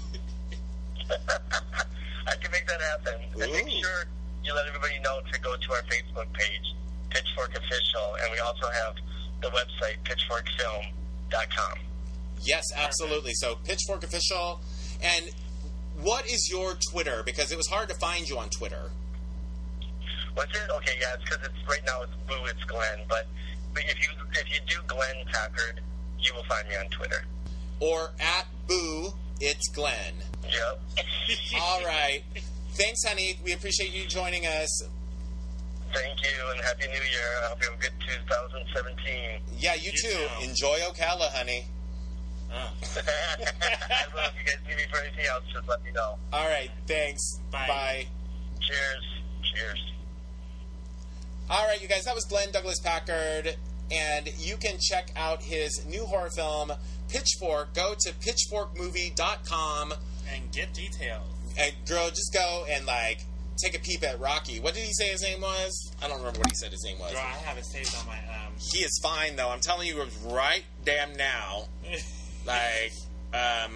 I can make that happen. And make Ooh. sure you let everybody know to go to our Facebook page, Pitchfork Official, and we also have the website, pitchfork film dot com. Yes, absolutely. So Pitchfork Official. And what is your Twitter? Because it was hard to find you on Twitter. What's it? Okay, yeah, it's because it's right now it's Boo, it's Glenn. But, but if you if you do Glenn Packard, you will find me on Twitter. Or at Boo, it's Glenn. Yep. All right. Thanks, honey. We appreciate you joining us. Thank you, and Happy New Year. I hope you have a good two thousand seventeen. Yeah, you, You too. too. Enjoy Ocala, honey. Oh. I will. If you guys need me for anything else, just let me know. All right. Thanks. Bye. Bye. Cheers. Cheers. All right, you guys. That was Glenn Douglas Packard. And you can check out his new horror film, Pitchfork. Go to pitchfork movie dot com. And get details. And, girl, just go and, like, take a peep at Rocky. What did he say his name was? I don't remember what he said his name was. Girl, I have it saved on my, um... He is fine, though. I'm telling you right damn now. Like, um,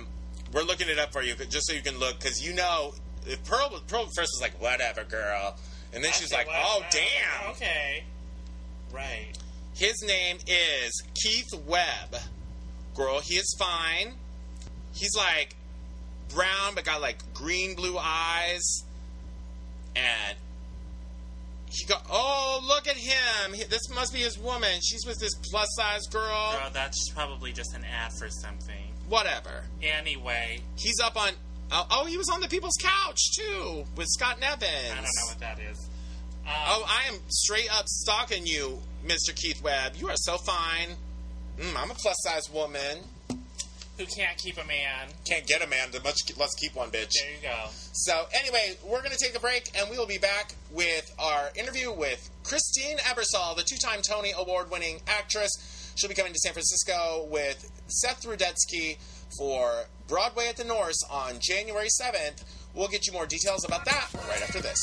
We're looking it up for you, just so you can look, because you know, if Pearl, Pearl first was like, whatever, girl. And then I she's said, like, "What? oh, Oh, damn. Okay. Right. His name is Keith Webb. Girl, he is fine. He's like brown, but got like green blue eyes. And he go, oh, look at him. He, this must be his woman. She's with this plus size girl. Girl, that's probably just an ad for something. Whatever. Anyway. He's up on, oh, oh, he was on the People's Couch, too, with Scott Nevins. I don't know what that is. Um, Oh, I am straight up stalking you, Mister Keith Webb. You are so fine. Mm, I'm a plus-size woman. Who can't keep a man. Can't get a man, much let's keep one, bitch. There you go. So, anyway, we're going to take a break, and we will be back with our interview with Christine Ebersol, the two-time Tony Award-winning actress. She'll be coming to San Francisco with Seth Rudetsky for Broadway at the Norse on January seventh. We'll get you more details about that right after this.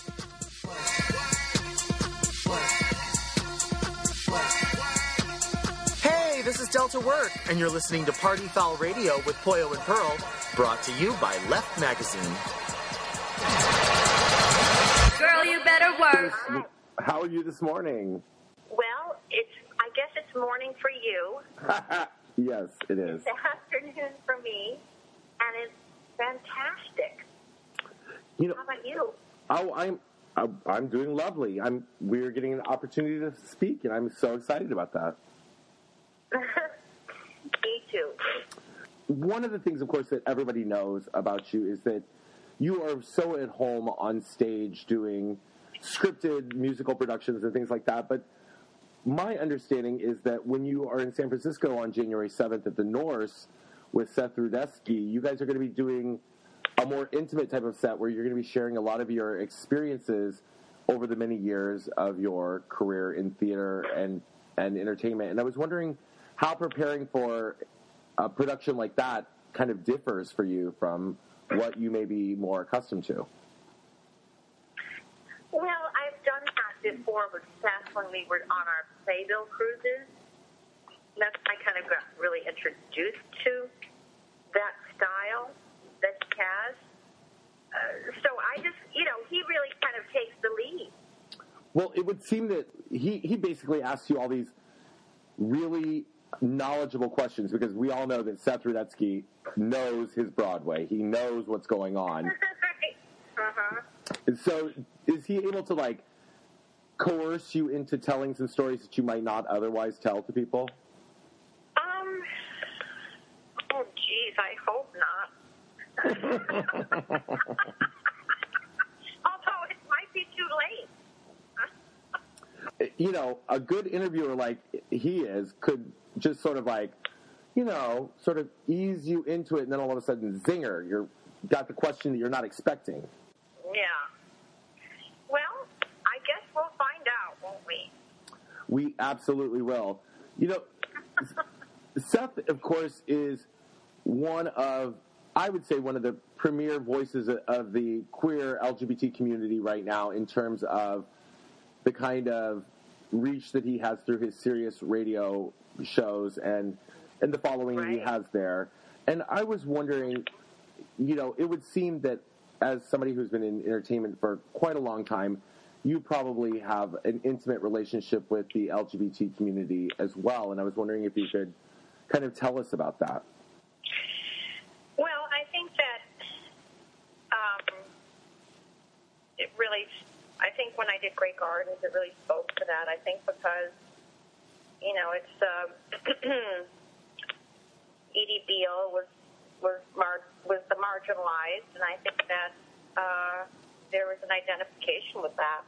Hey, this is Delta Work, and you're listening to Party Foul Radio with Poyo and Pearl, brought to you by Left Magazine. Girl, you better work. How are you this morning? Well, it's I guess it's morning for you. Yes, it is. It's afternoon for me, and it's fantastic. You know, How about you? oh, I'm I'm- I'm doing lovely. I'm we're getting an opportunity to speak, and I'm so excited about that. Me too. One of the things, of course, that everybody knows about you is that you are so at home on stage doing scripted musical productions and things like that. But my understanding is that when you are in San Francisco on January seventh at the Norse with Seth Rudetsky, you guys are going to be doing a more intimate type of set where you're going to be sharing a lot of your experiences over the many years of your career in theater and, and entertainment. And I was wondering how preparing for a production like that kind of differs for you from what you may be more accustomed to. Well, I've done that before with Seth when we were on our playbill cruises. That's I kind of got really introduced to that style that he has. Uh, so I just, you know, he really kind of takes the lead. Well, it would seem that he, he basically asks you all these really knowledgeable questions because we all know that Seth Rudetsky knows his Broadway. He knows what's going on. uh-huh. And so is he able to, like, coerce you into telling some stories that you might not otherwise tell to people? Um, oh, geez, I hope not. Although it might be too late. You know, a good interviewer like he is could just sort of like, you know, sort of ease you into it, and then all of a sudden, zinger, you're got the question that you're not expecting. Yeah. Well, I guess we'll find out, won't we? We absolutely will. You know, Seth, of course, is one of, I would say, one of the premier voices of the queer L G B T community right now in terms of the kind of reach that he has through his Sirius radio shows and and the following right. he has there. And I was wondering, you know, it would seem that as somebody who's been in entertainment for quite a long time, you probably have an intimate relationship with the L G B T community as well. And I was wondering if you could kind of tell us about that. Well, I think that um, it really, I think when I did Grey Gardens, it really spoke to that. I think because, you know, it's, uh, Edie Beale was, was, mar- was the marginalized, and I think that uh, there was an identification with that.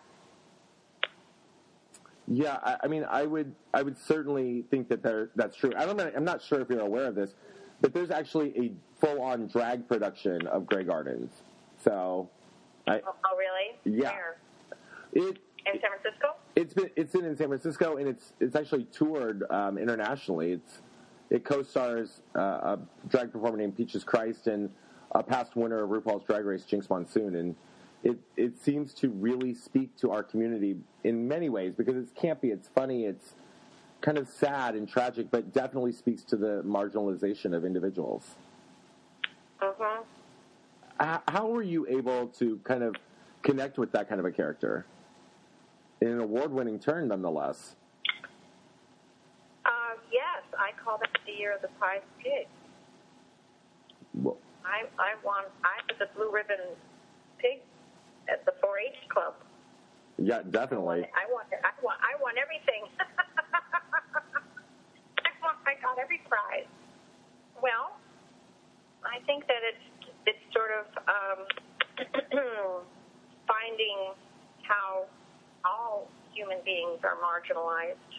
Yeah, I, I mean, I would, I would certainly think that there, that's true. I don't know, I'm not sure if you're aware of this, but there's actually a full-on drag production of Grey Gardens. So, I, oh, oh, really? Yeah. Where? It, in San Francisco? It's been, it's been in San Francisco, and it's it's actually toured um, internationally. It's it co-stars uh, a drag performer named Peaches Christ and a past winner of RuPaul's Drag Race, Jinx Monsoon, and it it seems to really speak to our community in many ways because it's campy, it's funny, it's kind of sad and tragic, but definitely speaks to the marginalization of individuals. Mm-hmm. H- How were you able to kind of connect with that kind of a character in an award-winning turn, nonetheless? Uh, yes, I call that the year of the prize pig. Well, I I won. I was a blue ribbon pig at the four H club. yeah, definitely. I won. I won. I won everything. I won. I got every prize. Well, I think that it's it's sort of um, finding how all human beings are marginalized.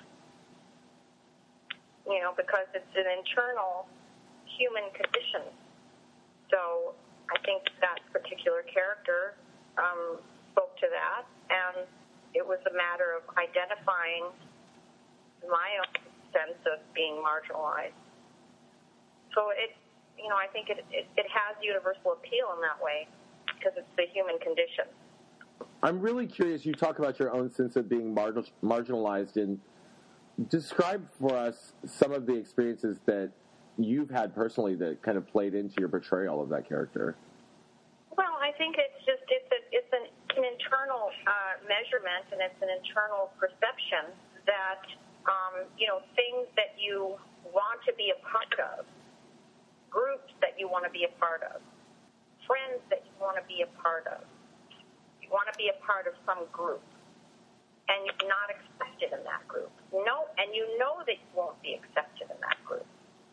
You know, because it's an internal human condition. So I think that particular character um, spoke to that, and it was a matter of identifying my own sense of being marginalized. So it, you know, I think it, it, it has universal appeal in that way because it's the human condition. I'm really curious. You talk about your own sense of being mar- marginalized, and describe for us some of the experiences that you've had personally that kind of played into your portrayal of that character. Well, I think it's just it's a, it's an, an internal uh, measurement, and it's an internal perception that um, you know things that you want to be a part of, groups that you want to be a part of, friends that you want to be a part of. You want to be a part of some group, and you're not accepted in that group. No, and you know that you won't be accepted in that group.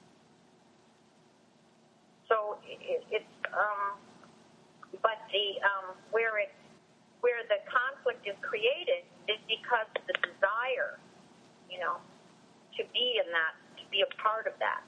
So it, it's, um, but the um, where it where the conflict is created is because of the desire, you know, to be in that, to be a part of that,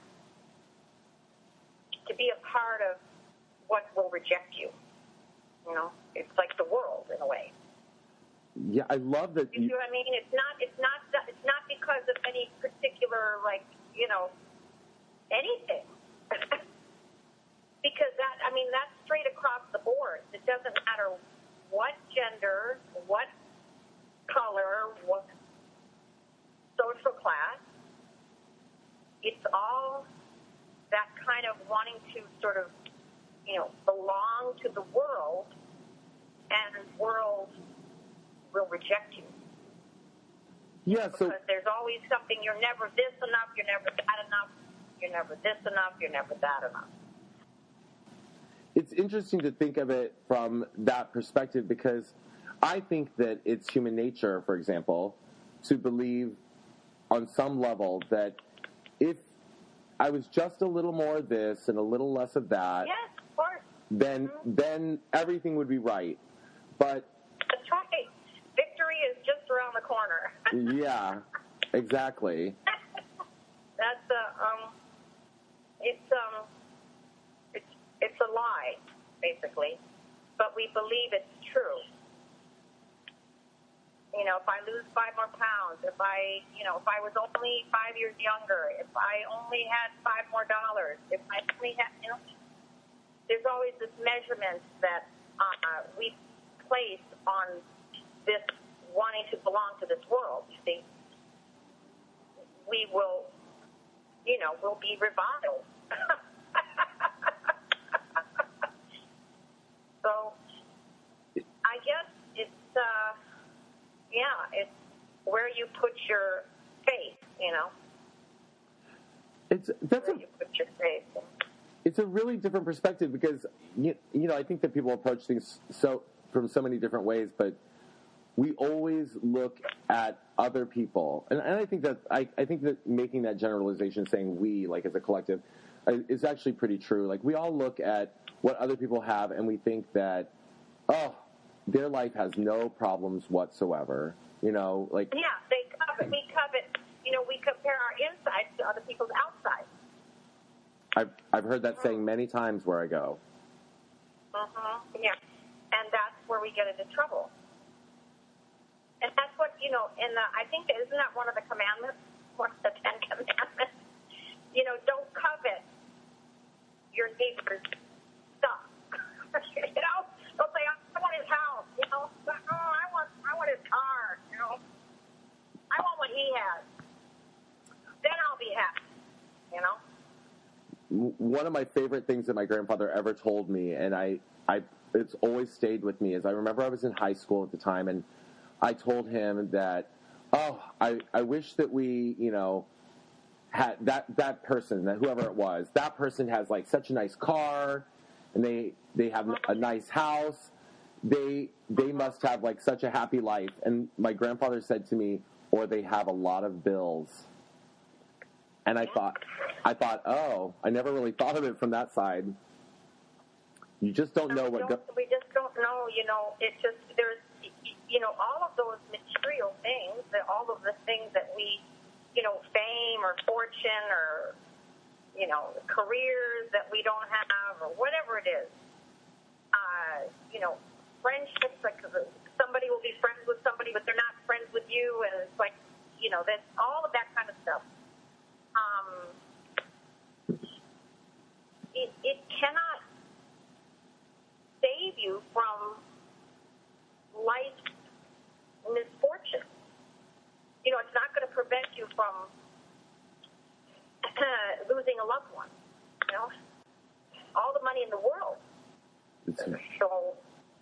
to be a part of what will reject you. You know, it's like the world in a way. Yeah, I love that. You see what I mean? It's not. It's not. It's not because of any particular, like, you know, anything. Because that, I mean, that's straight across the board. It doesn't matter what gender, what color, what social class. It's all that kind of wanting to sort of, you know, belong to the world, and the world will reject you. Yeah, so because there's always something. You're never this enough. You're never that enough. You're never this enough. You're never that enough. it's interesting to think of it from that perspective, because I think that it's human nature, for example, to believe on some level that if I was just a little more of this and a little less of that, Yes, of course. then Mm-hmm. then everything would be right. But That's right. Victory is just around the corner. yeah, exactly. That's a um, it's um, it's it's a lie, basically, but we believe it's true. You know, if I lose five more pounds, if I, you know, if I was only five years younger, if I only had five more dollars, if I only had, you know, there's always this measurement that uh, we place on this wanting to belong to this world. You see, we will, you know, we'll be reviled. So, I guess it's, uh, yeah, it's where you put your faith, you know. It's that's where a you put your faith. it's a really different perspective, because you, you know I think that people approach things so from so many different ways, but we always look at other people, and, and I think that I, I think that making that generalization, saying we, like as a collective, uh, is actually pretty true. Like, we all look at what other people have, and we think that, oh, their life has no problems whatsoever. You know, like Yeah, they covet, we covet, you know, we compare our insides to other people's outsides. I've I've heard that saying many times where I go. Mm-hmm. Yeah, and that's where we get into trouble. And that's what, you know, in the, I think, isn't that one of the commandments, one of the Ten Commandments? You know, don't covet your neighbor's stuff. You know, don't say, I want his house, you know. Oh, I want, I want his car, you know. I want what he has. Then I'll be happy, you know. w- one of my favorite things that my grandfather ever told me, and I, I, it's always stayed with me, is I remember I was in high school at the time, and I told him that, oh, I, I wish that we, you know, had that, that person, that whoever it was, that person has like such a nice car, and they, they have a nice house. They, they must have like such a happy life. And my grandfather said to me, or they have a lot of bills. And I thought, I thought, oh, I never really thought of it from that side. You just don't know we what. Don't, Go- we just don't know. You know, it just there's, you know, all of those material things, that all of the things that we, you know, fame or fortune or, you know, careers that we don't have or whatever it is. Uh, you know, friendships, like somebody will be friends with somebody, but they're not friends with you, and it's like, you know, that's all of that kind of stuff. Um, it, it cannot save you from life's misfortune. You know, it's not going to prevent you from losing a loved one. You know, all the money in the world. So,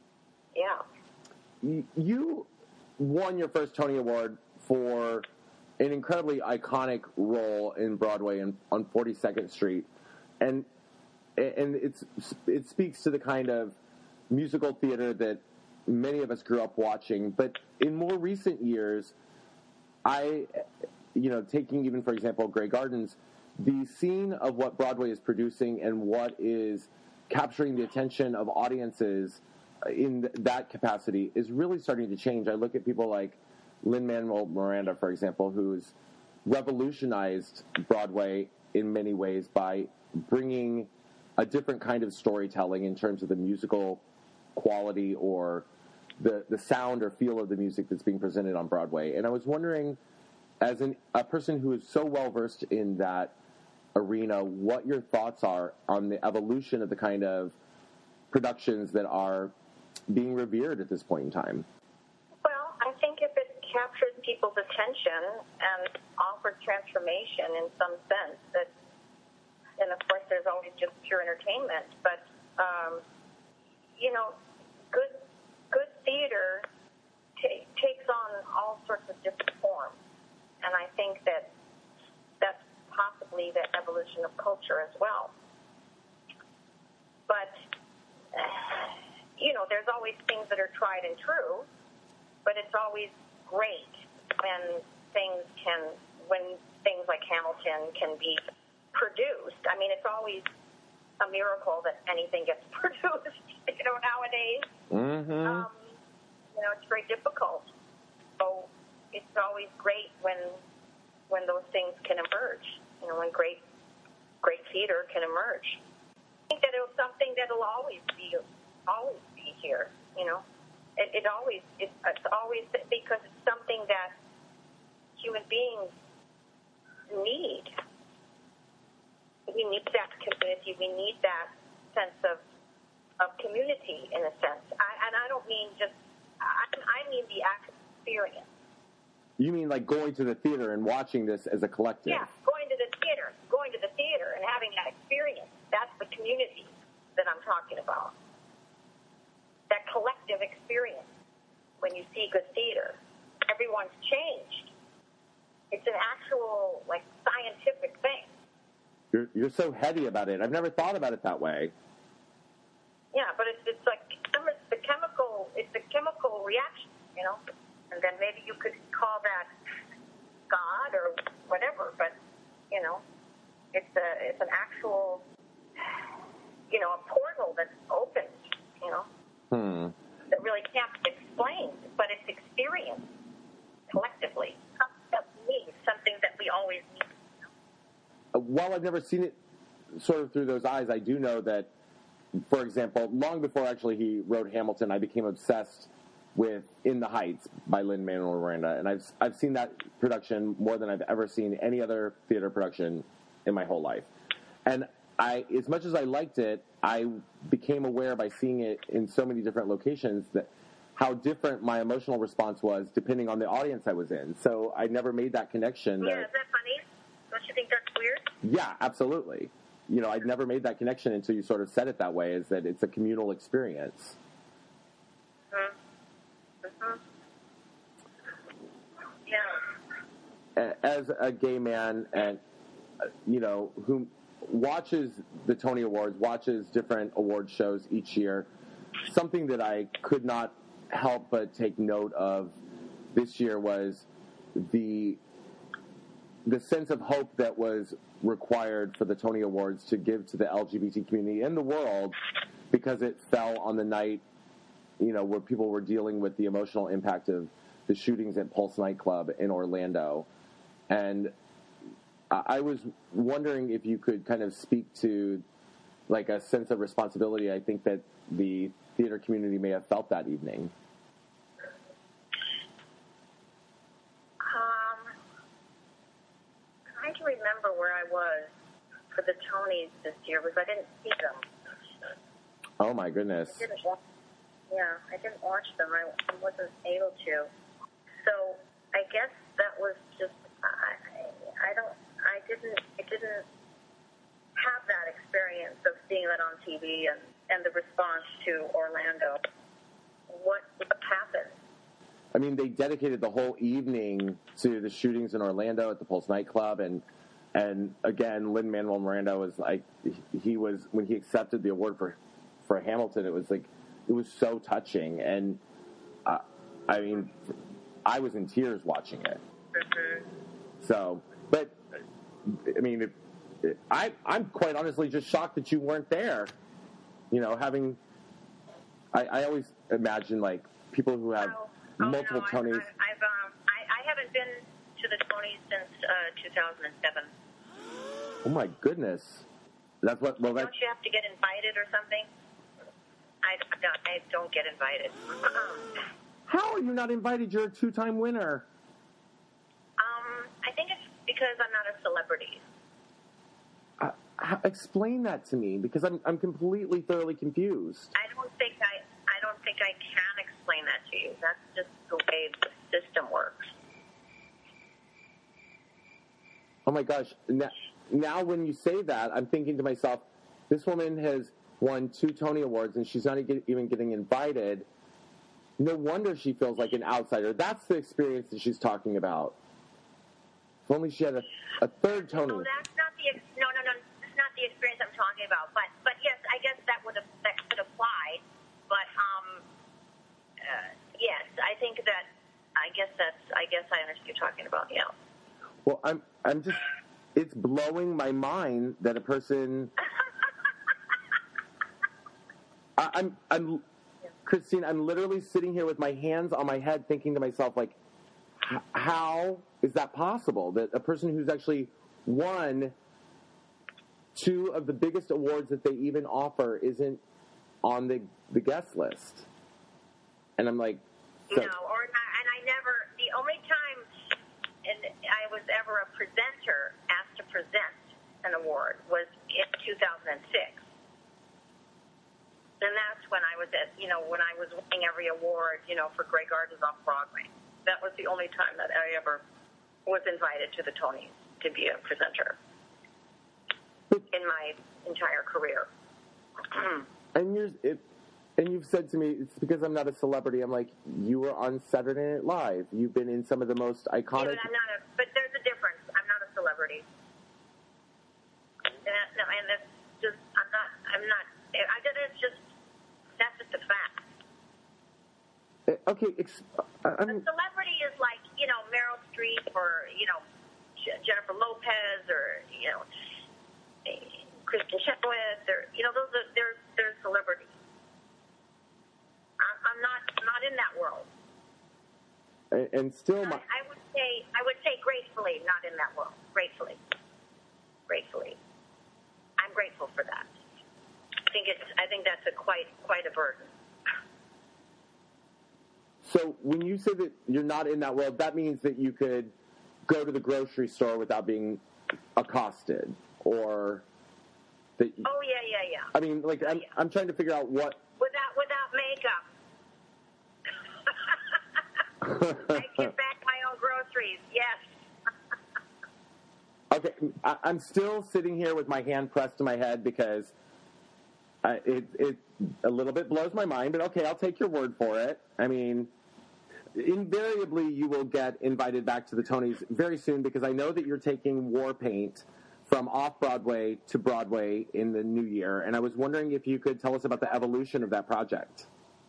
yeah. You won your first Tony Award for an incredibly iconic role in Broadway and on forty-second Street, and and it's it speaks to the kind of musical theater that many of us grew up watching. But in more recent years, I, you know, taking even for example Grey Gardens, the scene of what Broadway is producing and what is capturing the attention of audiences in that capacity is really starting to change. I look at people like Lin-Manuel Miranda, for example, who's revolutionized Broadway in many ways by bringing a different kind of storytelling in terms of the musical quality or the, the sound or feel of the music that's being presented on Broadway. And I was wondering, as an, a person who is so well-versed in that arena, what your thoughts are on the evolution of the kind of productions that are being revered at this point in time. Well, I think if it captures people's attention and offers transformation in some sense, that, and of course there's always just pure entertainment, but, um, you know, good good theater t- takes on all sorts of different forms, and I think that that's possibly the evolution of culture as well. But, you know, there's always things that are tried and true, but it's always great when things can, when things like Hamilton can be produced. I mean, it's always a miracle that anything gets produced, you know, nowadays. Mm-hmm. Um, you know, it's very difficult. So it's always great when when those things can emerge, you know, when great great theater can emerge. I think that it was something that will always be always be here, you know. It, it always it, it's always because it's something that human beings need. We need that community. We need that sense of of community, in a sense. I, and I don't mean just. I, I mean the actual experience. You mean like going to the theater and watching this as a collective? Yeah, going to the theater, going to the theater and having that experience. That's the community that I'm talking about. That collective experience when you see good theater. Everyone's changed. It's an actual, like, scientific thing. You're, you're so heady about it. I've never thought about it that way. Yeah, but it's, it's like it's the chemical, it's a chemical reaction, you know? And then maybe you could call that God or whatever, but, you know, it's a it's an actual, you know, a portal that's opened, you know, Hmm. that really can't be explained, but it's experienced collectively. That's me, something that we always need. Uh, While I've never seen it sort of through those eyes, I do know that, for example, long before actually he wrote Hamilton, I became obsessed with In the Heights by Lin-Manuel Miranda, and I've I've seen that production more than I've ever seen any other theater production in my whole life. And I, as much as I liked it, I became aware by seeing it in so many different locations that how different my emotional response was depending on the audience I was in. So I never made that connection. Yeah, That, is that funny? Don't you think that's weird? yeah, absolutely. you know, I'd never made that connection until you sort of said it that way, is that it's a communal experience. Mm-hmm. Yeah. As a gay man, and uh, you know, who watches the Tony Awards, watches different award shows each year, something that I could not help but take note of this year was the the sense of hope that was required for the Tony Awards to give to the L G B T community and the world, because it fell on the night, you know, where people were dealing with the emotional impact of the shootings at Pulse nightclub in Orlando. And I was wondering if you could kind of speak to, like, a sense of responsibility I think that the theater community may have felt that evening. Um, trying to remember where I was for the Tonys this year, because I didn't see them. Oh, my goodness. I didn't watch, yeah, I didn't watch them. I wasn't able to. So I guess that was just, I, I don't, I didn't, I didn't have that experience of seeing that on T V and, and the response to Orlando. What, what happened? I mean, they dedicated the whole evening to the shootings in Orlando at the Pulse nightclub, and and again, Lin-Manuel Miranda was like, he was, when he accepted the award for for Hamilton, it was like, it was so touching, and uh, I mean, I was in tears watching it. Mm-hmm. So, but I mean, it, it, I I'm quite honestly just shocked that you weren't there. You know, having I, I always imagine like people who have Oh, oh, multiple no, Tonys. I, I, I've, um, I, I haven't been to the Tonys since uh, two thousand seven. Oh my goodness, that's what. Well, that Don't you have to get invited or something? I don't, I don't get invited. how are you not invited? You're a two-time winner. um, I think it's because I'm not a celebrity. Uh, h- explain that to me, because I'm I'm completely thoroughly confused. I don't think I, I don't think I can explain that to you. That's just the way the system works. Oh my gosh! Now, now when you say that, I'm thinking to myself, this woman has won two Tony Awards and she's not get, even getting invited. No wonder she feels like an outsider. That's the experience that she's talking about. If only she had a, a third Tony. No, that's not the ex- no, no, no. That's not the experience I'm talking about. But, but yes, I guess that would have, that could apply. But um, uh, yes, I think that. I guess that's. I guess I understand what you're talking about. Yeah. Well, I'm I'm just. It's blowing my mind that a person. I, I'm I'm. Christine, I'm literally sitting here with my hands on my head thinking to myself, like, h- how is that possible? That a person who's actually won two of the biggest awards that they even offer isn't on the, the guest list. And I'm like... So, no, or not, and I never, the only time and I was ever a presenter asked to present an award was in two thousand six. And that's when I was at, you know, when I was winning every award, you know, for Grey Gardens off Broadway. That was the only time that I ever was invited to the Tonys to be a presenter in my entire career. and you're, it, and you've said to me, it's because I'm not a celebrity. I'm like, you were on Saturday Night Live. You've been in some of the most iconic... Yeah, but I'm not a, but there's a difference. I'm not a celebrity. And, that, no, and that's just, I'm not, I'm not, I did it's just, that's just a fact. Okay, ex- I'm... A celebrity is like, you know, Meryl Streep or, you know, Jennifer Lopez or, you know, Kristen Chenoweth or, you know, those are, they're, they're celebrities. I'm, I'm not, not in that world. And, and still my... I, I would say, I would say gratefully not in that world. Gratefully. Gratefully. I'm grateful for that. I think it's, I think that's a quite, quite a burden. So when you say that you're not in that world, that means that you could go to the grocery store without being accosted, or that. Oh yeah, yeah, yeah. I mean, like I'm, yeah. I'm trying to figure out what. Without, without makeup. I get back my own groceries. Yes. Okay, I, I'm still sitting here with my hand pressed to my head because I, it, it a little bit blows my mind, but okay, I'll take your word for it. I mean, invariably you will get invited back to the Tonys very soon because I know that you're taking War Paint from off-Broadway to Broadway in the new year, and I was wondering if you could tell us about the evolution of that project.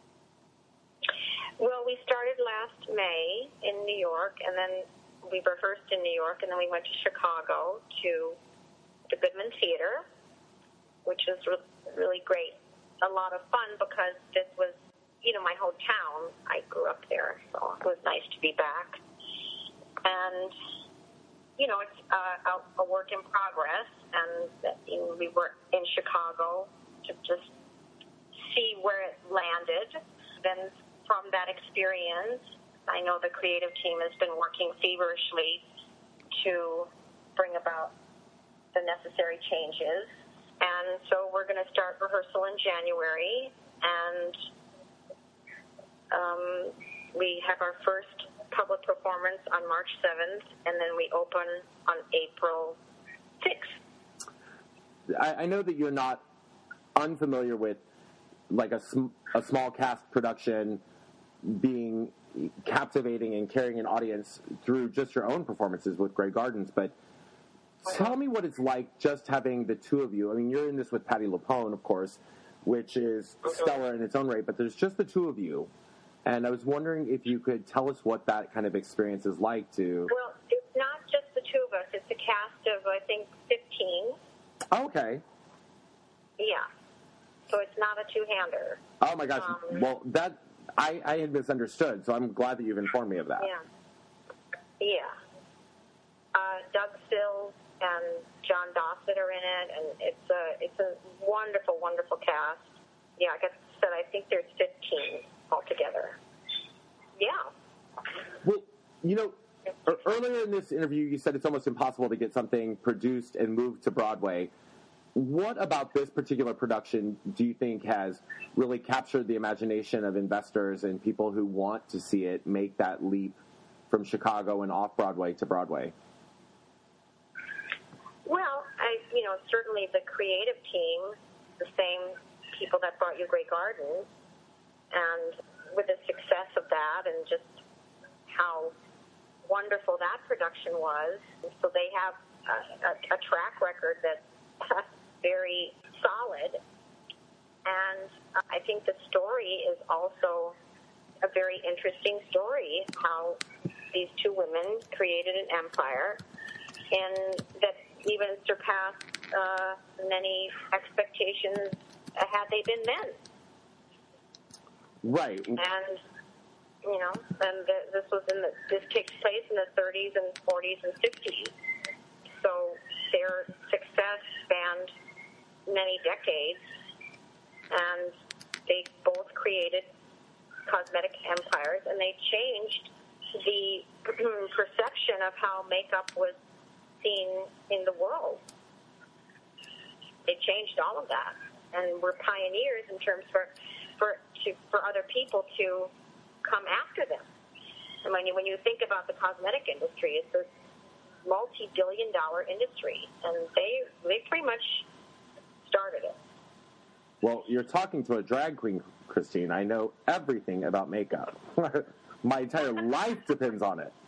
Well, we started last May in New York, and then we rehearsed in New York, and then we went to Chicago to the Goodman Theater, which was re- really great. A lot of fun because this was, you know, my hometown. I grew up there, so it was nice to be back. And, you know, it's uh, a, a work in progress, and you know, we were in Chicago to just see where it landed. Then from that experience, I know the creative team has been working feverishly to bring about the necessary changes. And so we're going to start rehearsal in January, and um, we have our first public performance on March seventh, and then we open on April sixth. I, I know that you're not unfamiliar with like a, sm- a small cast production being captivating and carrying an audience through just your own performances with Grey Gardens, but tell me what it's like just having the two of you. I mean, you're in this with Patti LuPone, of course, which is stellar in its own right, but there's just the two of you. And I was wondering if you could tell us what that kind of experience is like to... Well, it's not just the two of us. It's a cast of, I think, fifteen. Oh, okay. Yeah. So it's not a two-hander. Oh, my gosh. Um, well, that... I, I had misunderstood, so I'm glad that you've informed me of that. Yeah. Yeah. Uh, Doug Sills and John Dossett are in it, and it's a it's a wonderful, wonderful cast. Yeah, like I said, I think there's fifteen altogether. Yeah. Well, you know, e- earlier in this interview, you said it's almost impossible to get something produced and moved to Broadway. What about this particular production do you think has really captured the imagination of investors and people who want to see it make that leap from Chicago and off-Broadway to Broadway? Well, I, you know, certainly the creative team, the same people that brought you Grey Gardens, and with the success of that and just how wonderful that production was. So they have a, a, a track record that's very solid. And I think the story is also a very interesting story, how these two women created an empire and that even surpassed uh, many expectations had they been men. Right. And, you know, and the, this was in the, this takes place in the thirties and forties and fifties. So their success spanned many decades, and they both created cosmetic empires, and they changed the perception of how makeup was seen in the world. They changed all of that, and were pioneers in terms for for to, for other people to come after them. And when you when you think about the cosmetic industry, it's a multi-billion dollar industry, and they they pretty much started it. Well, you're talking to a drag queen, Christine. I know everything about makeup. My entire life depends on it.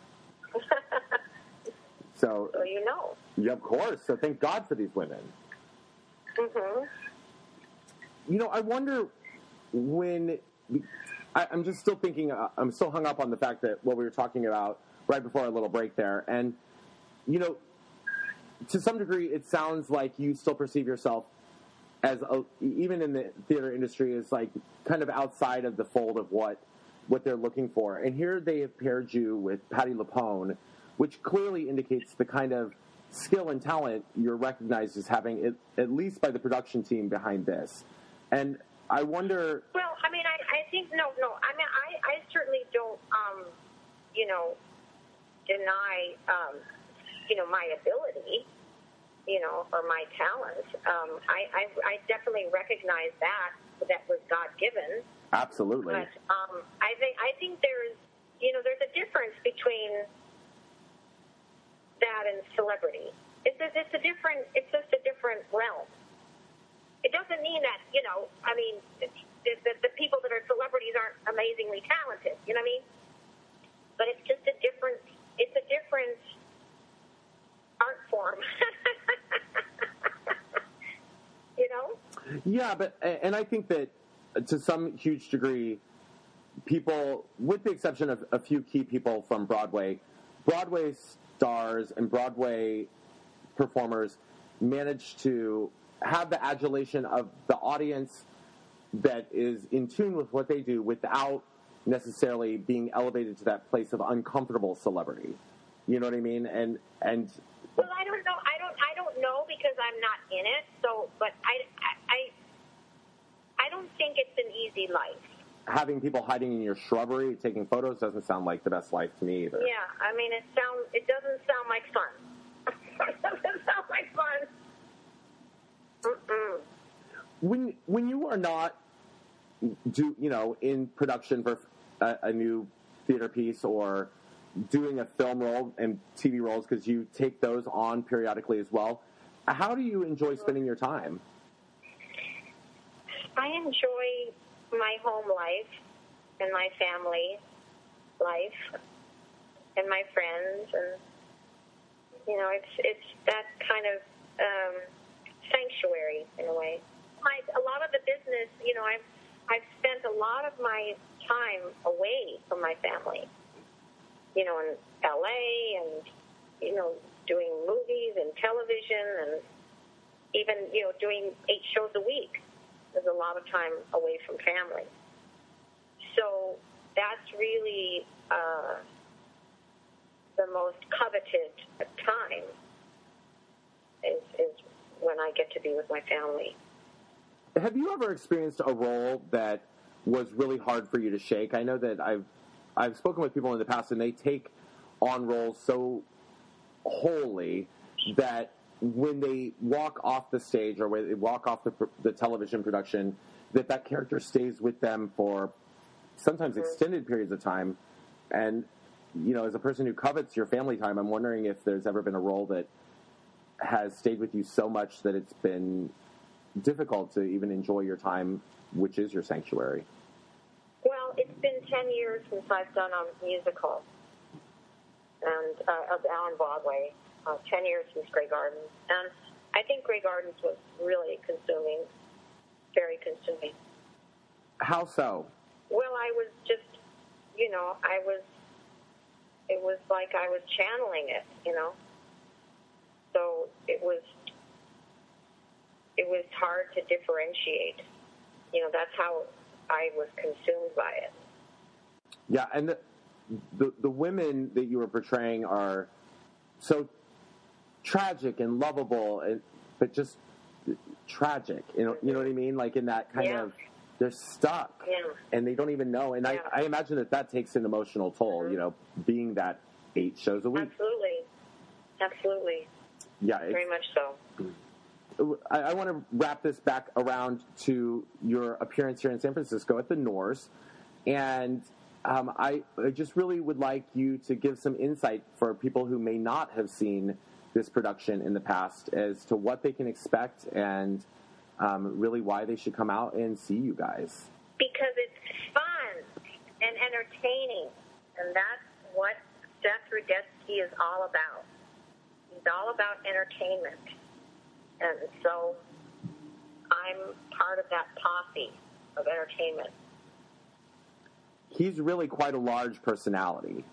So, so you know. Yeah, of course. So thank God for these women. Mm-hmm. You know, I wonder when... I, I'm just still thinking... Uh, I'm still hung up on the fact that what we were talking about right before our little break there. And, you know, to some degree, it sounds like you still perceive yourself as, a, even in the theater industry, as like kind of outside of the fold of what what they're looking for. And here they have paired you with Patti LuPone, which clearly indicates the kind of skill and talent you're recognized as having, at, at least by the production team behind this. And I wonder... Well, I mean, I, I think, no, no. I mean, I, I certainly don't, um, you know, deny, um, you know, my ability, you know, or my talent. Um, I, I, I definitely recognize that, that was God-given. Absolutely. But um, I think I think there's, you know, there's a difference between that and celebrity. It's a, it's a different. It's just a different realm. It doesn't mean that, you know. I mean, the, the, the people that are celebrities aren't amazingly talented. You know what I mean? But it's just a different. It's a different art form. You know? Yeah, but and I think that to some huge degree, people, with the exception of a few key people from Broadway, Broadway stars and Broadway performers manage to have the adulation of the audience that is in tune with what they do without necessarily being elevated to that place of uncomfortable celebrity. You know what I mean? And and well, I don't know. I don't. I don't know because I'm not in it. So, but I, I, I don't think it's an easy life. Having people hiding in your shrubbery, taking photos, doesn't sound like the best life to me either. Yeah, I mean, it sounds. It doesn't sound like fun. It doesn't sound like fun. Mm-mm. When when you are not do you know in production for a, a new theater piece or doing a film role and T V roles, because you take those on periodically as well, how do you enjoy spending your time? I enjoy my home life and my family life and my friends, and you know, it's it's that kind of um, sanctuary in a way. My, a lot of the business, you know, I've I've spent a lot of my time away from my family. You know, in L A and, you know, doing movies and television and even, you know, doing eight shows a week. There's a lot of time away from family. So that's really uh, the most coveted time is, is when I get to be with my family. Have you ever experienced a role that was really hard for you to shake? I know that I've I've spoken with people in the past, and they take on roles so wholly that when they walk off the stage or when they walk off the, the television production, that that character stays with them for sometimes extended periods of time. And, you know, as a person who covets your family time, I'm wondering if there's ever been a role that has stayed with you so much that it's been difficult to even enjoy your time, which is your sanctuary. Well, it's been ten years since I've done a musical and uh, on Broadway. Uh, ten years since Grey Gardens, and I think Grey Gardens was really consuming, very consuming. How so? Well, I was just, you know, I was. It was like I was channeling it, you know. So it was. It was hard to differentiate. You know, that's how I was consumed by it. Yeah, and the, the the women that you were portraying are so tragic and lovable, and but just tragic. You know, you know what I mean? Like in that kind yeah. of, they're stuck, yeah. and they don't even know. And yeah. I, I imagine that that takes an emotional toll. Mm-hmm. You know, being that eight shows a week. Absolutely, absolutely. Yeah, very much so. I, I want to wrap this back around to your appearance here in San Francisco at the Norse, and um, I, I just really would like you to give some insight for people who may not have seen this production in the past as to what they can expect and um, really why they should come out and see you guys. Because it's fun and entertaining, and that's what Seth Rudetsky is all about. He's all about entertainment. And so I'm part of that posse of entertainment. He's really quite a large personality.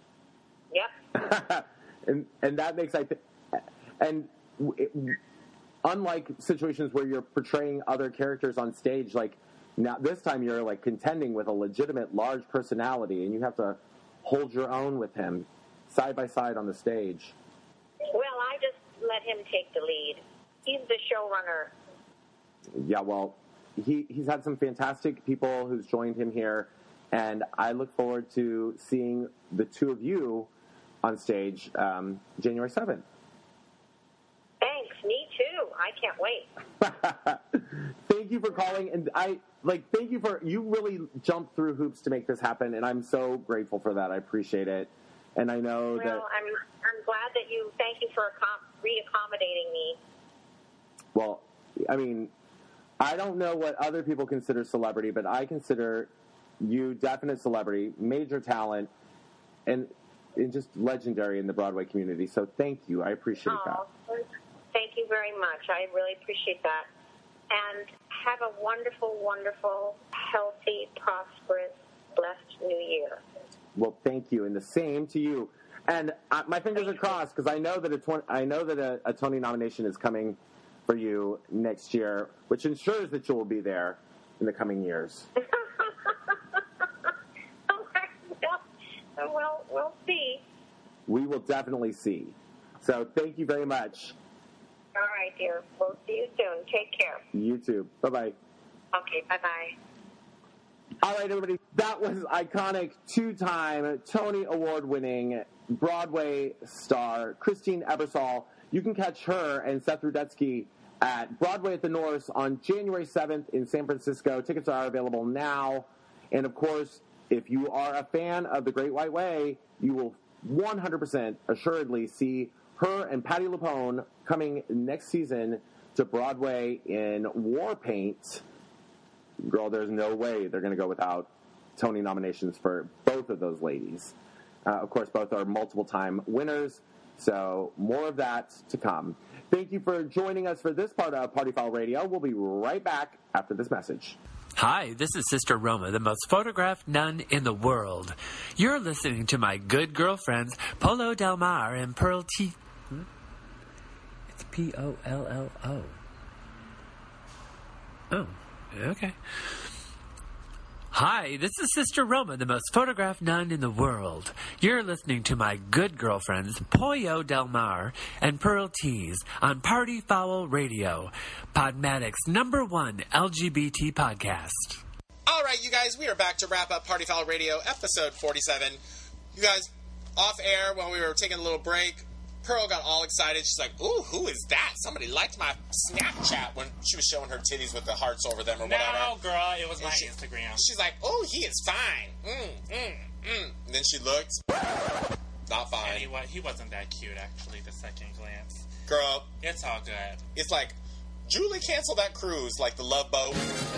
Yep. and and that makes, I think, and it, unlike situations where you're portraying other characters on stage, like now this time you're like contending with a legitimate large personality, and you have to hold your own with him side by side on the stage. Well, I just let him take the lead. He's the showrunner. Yeah, well, he, he's had some fantastic people who's joined him here, and I look forward to seeing the two of you on stage um, January seventh. Thanks, me too. I can't wait. Thank you for calling, and I like thank you for you really jumped through hoops to make this happen, and I'm so grateful for that. I appreciate it, and I know well, that. I'm I'm glad that you. Thank you for accom- re-accommodating me. Well, I mean, I don't know what other people consider celebrity, but I consider you definite celebrity, major talent, and, and just legendary in the Broadway community. So thank you. I appreciate Oh, that. thank you very much. I really appreciate that. And have a wonderful, wonderful, healthy, prosperous, blessed New Year. Well, thank you, and the same to you. And uh, my fingers are crossed because I know that a tw- I know that a, a Tony nomination is coming for you next year, which ensures that you will be there in the coming years. Well, we'll see. We will definitely see. So thank you very much. All right, dear. We'll see you soon. Take care. You too. Bye-bye. Okay, bye-bye. All right, everybody. That was iconic two-time Tony Award-winning Broadway star Christine Ebersol. You can catch her and Seth Rudetsky at Broadway at the North on January seventh in San Francisco. Tickets are available now. And, of course, if you are a fan of The Great White Way, you will one hundred percent assuredly see her and Patti LuPone coming next season to Broadway in War Paint. Girl, there's no way they're going to go without Tony nominations for both of those ladies. Uh, of course, both are multiple-time winners, so more of that to come. Thank you for joining us for this part of Party Foul Radio. We'll be right back after this message. Hi, this is Sister Roma, the most photographed nun in the world. You're listening to my good girlfriends, Polo Del Mar and Pearl T. Hmm? It's P O L L O. Oh, okay. Hi, this is Sister Roma, the most photographed nun in the world. You're listening to my good girlfriends, Pollo Del Mar and Pearl Tees, on Party Foul Radio, Podmatic's number one L G B T podcast. All right, you guys, we are back to wrap up Party Foul Radio, episode forty-seven. You guys, off air, while we were taking a little break, Pearl got all excited. She's like, ooh, who is that? Somebody liked my Snapchat when she was showing her titties with the hearts over them or No, whatever. girl, it was And my she- Instagram. She's like, oh, he is fine. Mm, mm, mm. And then she looked. Not fine. And he, wa- he wasn't that cute, actually, the second glance. Girl, It's all good. it's like, Julie canceled that cruise, like the Love Boat.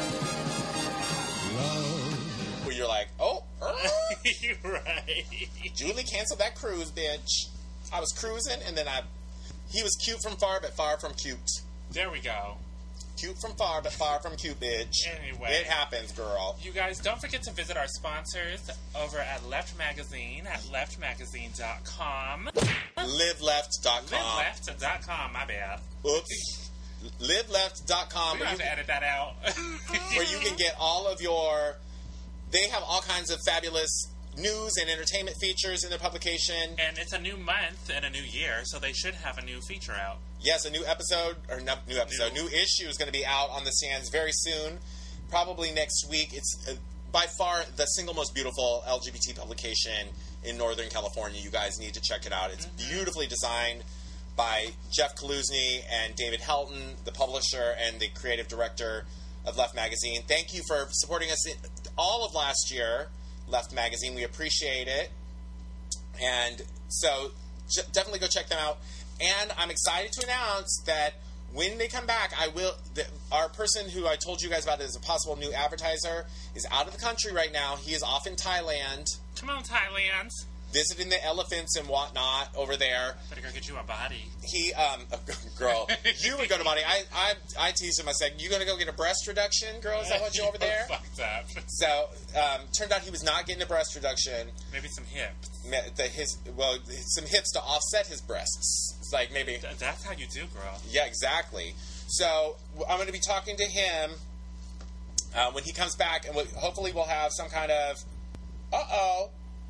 Where you're like, oh, er. You're right. Julie canceled that cruise, bitch. I was cruising, and then I... He was cute from far, but far from cute. There we go. Cute from far, but far from cute, bitch. Anyway. It happens, girl. You guys, don't forget to visit our sponsors over at Left Magazine at left magazine dot com. live left dot com. live left dot com, my bad. Oops. live left dot com. We have to edit that out. Where you can get all of your... They have all kinds of fabulous news and entertainment features in their publication. And it's a new month and a new year, so they should have a new feature out. Yes, a new episode, or no, new episode, new, new issue is going to be out on the stands very soon, probably next week. It's uh, by far the single most beautiful L G B T publication in Northern California. You guys need to check it out. It's mm-hmm. beautifully designed by Jeff Kaluzny and David Helton, the publisher and the creative director of Left Magazine. Thank you for supporting us in all of last year, Left Magazine. We appreciate it. And so j- definitely go check them out. And I'm excited to announce that when they come back, I will. The, our person who I told you guys about as a possible new advertiser is out of the country right now. He is off in Thailand. Come on, Thailand. Visiting the elephants and whatnot over there. Better go get you a body. He, um, girl, you would go to body. I, I, I teased him. I said, "You gonna go get a breast reduction, girl? Is that what you over there?" Fucked up. So, um, turned out he was not getting a breast reduction. Maybe some hips. The, his well, some hips to offset his breasts. It's like maybe Th- that's how you do, girl. Yeah, exactly. So I'm going to be talking to him uh, when he comes back, and we'll, hopefully we'll have some kind of. Uh oh.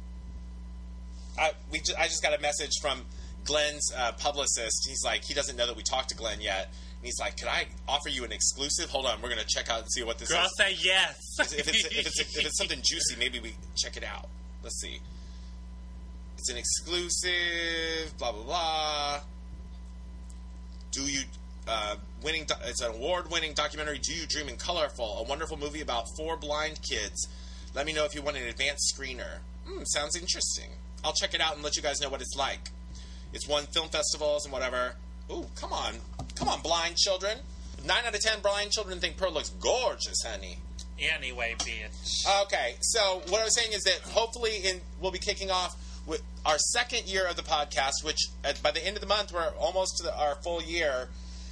I we ju- I just got a message from Glenn's uh, publicist. He's like, he doesn't know that we talked to Glenn yet. And he's like, "Can I offer you an exclusive?" Hold on, we're going to check out and see what this Girl, is. say yes. If it's, if, it's, if it's something juicy, maybe we check it out. Let's see. It's an exclusive, blah, blah, blah. Do you, uh, winning, do- it's an award-winning documentary, Do You Dream in Colorful, a wonderful movie about four blind kids. Let me know if you want an advanced screener. Hmm, sounds interesting. I'll check it out and let you guys know what it's like. It's won film festivals and whatever. Ooh, come on. Come on, blind children. Nine out of ten blind children think Pearl looks gorgeous, honey. Anyway, bitch. Okay, so what I was saying is that hopefully in, we'll be kicking off with our second year of the podcast, which at, by the end of the month, we're almost to the, our full year,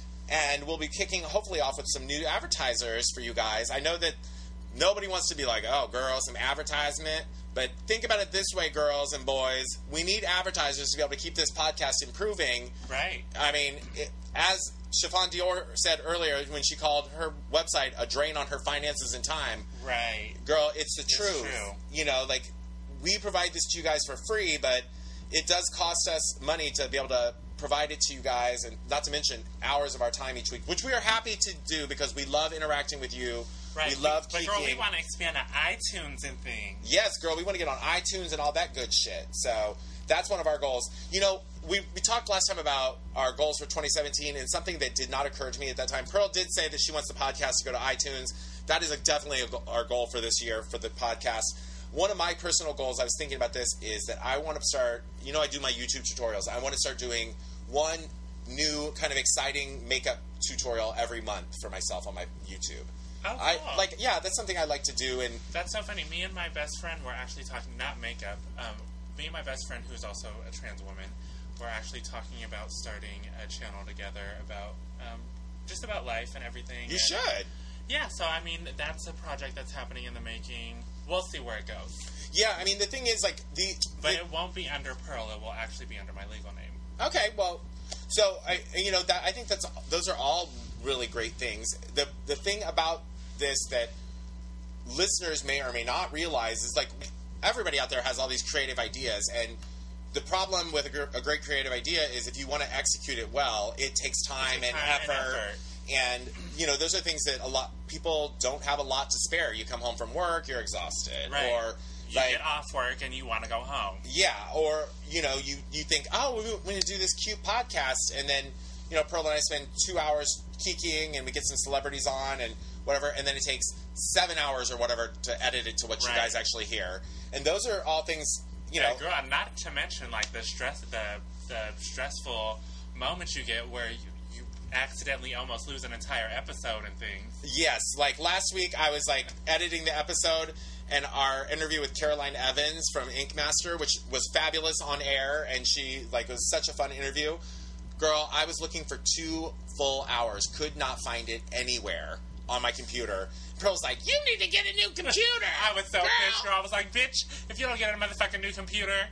and we'll be kicking hopefully off with some new advertisers for you guys. I know that nobody wants to be like, oh, girl, some advertisement. But think about it this way, girls and boys. We need advertisers to be able to keep this podcast improving. Right. I mean, it, as Chiffon Dior said earlier when she called her website a drain on her finances and time. Right. Girl, it's the It's truth. true. You know, like, we provide this to you guys for free, but it does cost us money to be able to provide it to you guys, and not to mention hours of our time each week, which we are happy to do because we love interacting with you. Right. We love But, keeping... girl, we want to expand to iTunes and things. Yes, girl, we want to get on iTunes and all that good shit. So that's one of our goals. You know, we, we talked last time about our goals for twenty seventeen, and something that did not occur to me at that time. Pearl did say that she wants the podcast to go to iTunes. That is a, definitely a, go- our goal for this year for the podcast. One of my personal goals, I was thinking about this, is that I want to start, you know, I do my YouTube tutorials. I want to start doing one new kind of exciting makeup tutorial every month for myself on my YouTube. Oh, cool. I like, yeah, that's something I like to do. And that's so funny. Me and my best friend were actually talking, not makeup. Um, me and my best friend, who's also a trans woman, were actually talking about starting a channel together about um, just about life and everything. You and, should. Yeah. So I mean, that's a project that's happening in the making. We'll see where it goes. Yeah, I mean, the thing is, like the, but the, it won't be under Pearl. It will actually be under my legal name. Okay, well, so I, you know, that I think that's those are all really great things. The the thing about this that listeners may or may not realize is, like, everybody out there has all these creative ideas, and the problem with a, gr- a great creative idea is if you want to execute it well, it takes time, It takes and, time effort, and effort. and you know, those are things that a lot people don't have a lot to spare. You come home from work, you're exhausted, Right. or You like, get off work and you want to go home. yeah, or, you know, you, you think, oh, we're going to do this cute podcast, and then, you know, Pearl and I spend two hours kikiing, and we get some celebrities on, and whatever, and then it takes seven hours or whatever to edit it to what Right. you guys actually hear. And those are all things, you yeah, know... girl, not to mention, like, the stress, the, the stressful moments you get where you, you accidentally almost lose an entire episode and things. Yes, like, last week I was, like, editing the episode, and our interview with Caroline Evans from Ink Master, which was fabulous on air, and she, like, was such a fun interview. Girl, I was looking for two full hours, could not find it anywhere on my computer. Pearl's like, you need to get a new computer! I was so girl. pissed, girl. I was like, bitch, if you don't get a motherfucking new computer...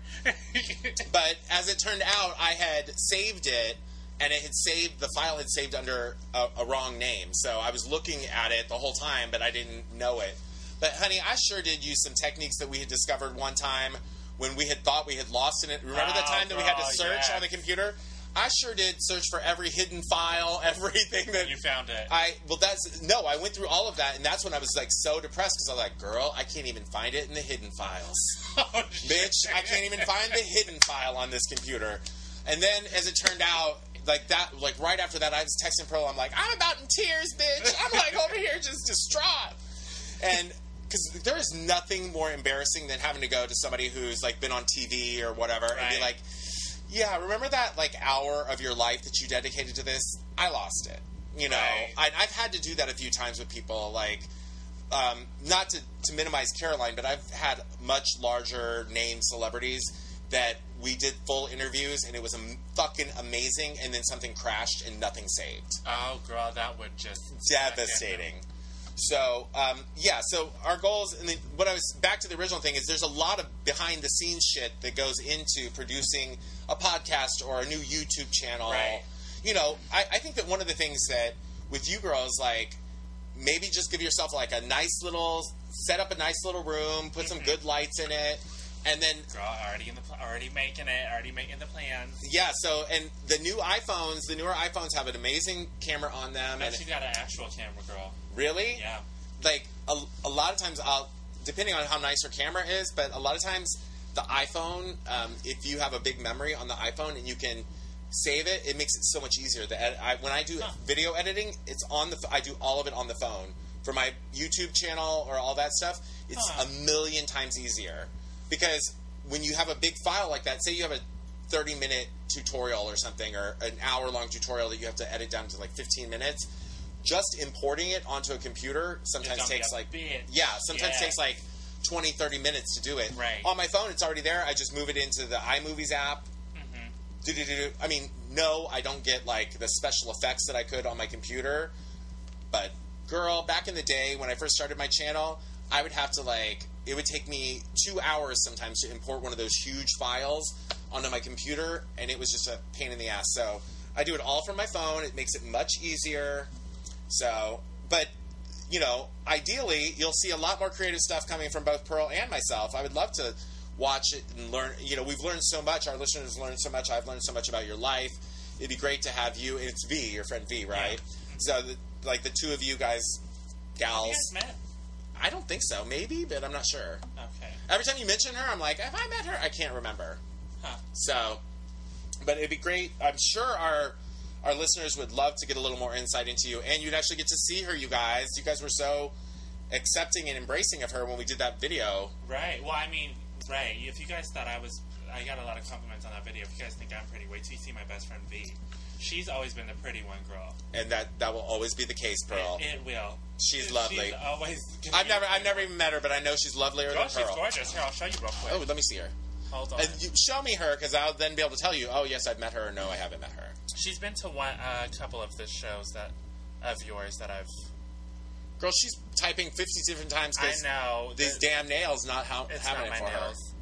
But as it turned out, I had saved it, and it had saved, the file had saved under a, a wrong name. So I was looking at it the whole time, but I didn't know it. But, honey, I sure did use some techniques that we had discovered one time when we had thought we had lost it. Remember the Oh, time that we had to girl, search yes. on the computer? I sure did search for every hidden file, everything that... You found it. I Well, that's... No, I went through all of that, and that's when I was, like, so depressed, because I was like, girl, I can't even find it in the hidden files. Oh, Bitch, I can't even find the hidden file on this computer. And then, as it turned out, like that, like right after that, I was texting Pearl. I'm like, I'm about in tears, bitch. I'm like over here just distraught. And because there is nothing more embarrassing than having to go to somebody who's like been on T V or whatever and be Right. like, yeah, remember that like hour of your life that you dedicated to this? I lost it. You know, Right. I, I've had to do that a few times with people. Like, um, not to, to minimize Caroline, but I've had much larger name celebrities that we did full interviews, and it was am- fucking amazing, and then something crashed and nothing saved. Oh, girl, that would just... Devastating. So, um, yeah, so our goals, and then what I was, back to the original thing, is there's a lot of behind-the-scenes shit that goes into producing a podcast or a new YouTube channel. Right. You know, I, I think that one of the things that, with you girls, like, maybe just give yourself, like, a nice little, set up a nice little room, put some good lights in it, and then... Girl, already in the pl- already making it, already making the plans. Yeah, so, and the new iPhones, the newer iPhones have an amazing camera on them. But and she got an actual camera, girl. Really? Yeah. Like, a, a lot of times, I'll, depending on how nice her camera is, but a lot of times, the iPhone, um, if you have a big memory on the iPhone and you can save it, it makes it so much easier. The ed- I, when I do Huh. video editing, it's on the, I do all of it on the phone. For my YouTube channel or all that stuff, it's Huh. a million times easier. Because when you have a big file like that, say you have a thirty minute tutorial or something, or an hour long tutorial that you have to edit down to like fifteen minutes, just importing it onto a computer sometimes takes like, bitch. yeah, sometimes Yeah. takes like twenty, thirty minutes to do it. Right. On my phone, it's already there. I just move it into the iMovies app. Mm-hmm. Do-do-do-do. I mean, no, I don't get like the special effects that I could on my computer. But girl, back in the day when I first started my channel, I would have to like, it would take me two hours sometimes to import one of those huge files onto my computer, and it was just a pain in the ass. So I do it all from my phone. It makes it much easier. So, but, you know, ideally, you'll see a lot more creative stuff coming from both Pearl and myself. I would love to watch it and learn. You know, we've learned so much. Our listeners learned so much. I've learned so much about your life. It'd be great to have you. And it's V, your friend V, right? Yeah. So, the, like, the two of you guys, gals. Have you guys met? I don't think so. Maybe, but I'm not sure. Okay. Every time you mention her, I'm like, have I met her? I can't remember. Huh. So, but it'd be great. I'm sure our our listeners would love to get a little more insight into you, and you'd actually get to see her, you guys. You guys were so accepting and embracing of her when we did that video. Right. Well, I mean, right. If you guys thought I was, I got a lot of compliments on that video. If you guys think I'm pretty, wait till you see my best friend V. She's always been the pretty one, girl. And that that will always be the case, Pearl. It, it will. She's She's lovely. always. I've never, I've never even met her, but I know she's lovelier Girl, than Pearl. she's gorgeous. Here, I'll show you real quick. Oh, let me see her. Hold on. And you show me her, because I'll then be able to tell you, oh, yes, I've met her, or no, I haven't met her. She's been to one, a uh, couple of the shows that of yours that I've. Girl, she's typing fifty different times. I know these the, damn nails not how, it's having not it my for nails.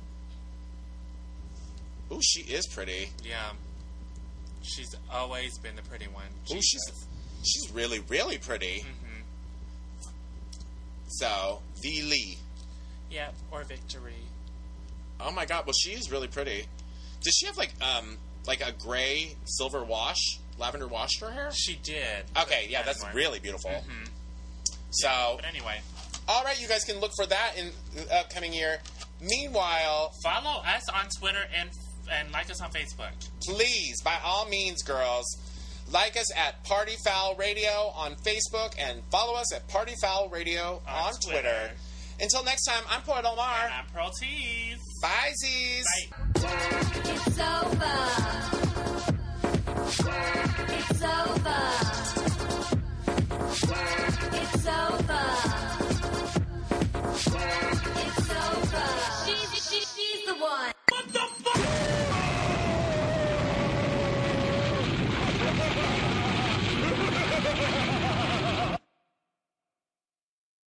her. Ooh, she is pretty. Yeah, she's always been the pretty one. Ooh, she's she's really really pretty. Mm-hmm. So V Lee. Yeah, or Victory. Oh my God! Well, she is really pretty. Does she have like um like a gray silver wash, lavender wash for her hair? She did. Okay, yeah, that's more. Really beautiful. Mm-hmm. So, yeah, but anyway, all right, you guys can look for that in the upcoming year. Meanwhile, follow us on Twitter and and like us on Facebook. Please, by all means, girls, like us at Party Foul Radio on Facebook and follow us at Party Foul Radio on, on Twitter. Twitter. Until next time, I'm Poet Omar. And I'm Pearl Tees. Bye, Z's. Bye. It's so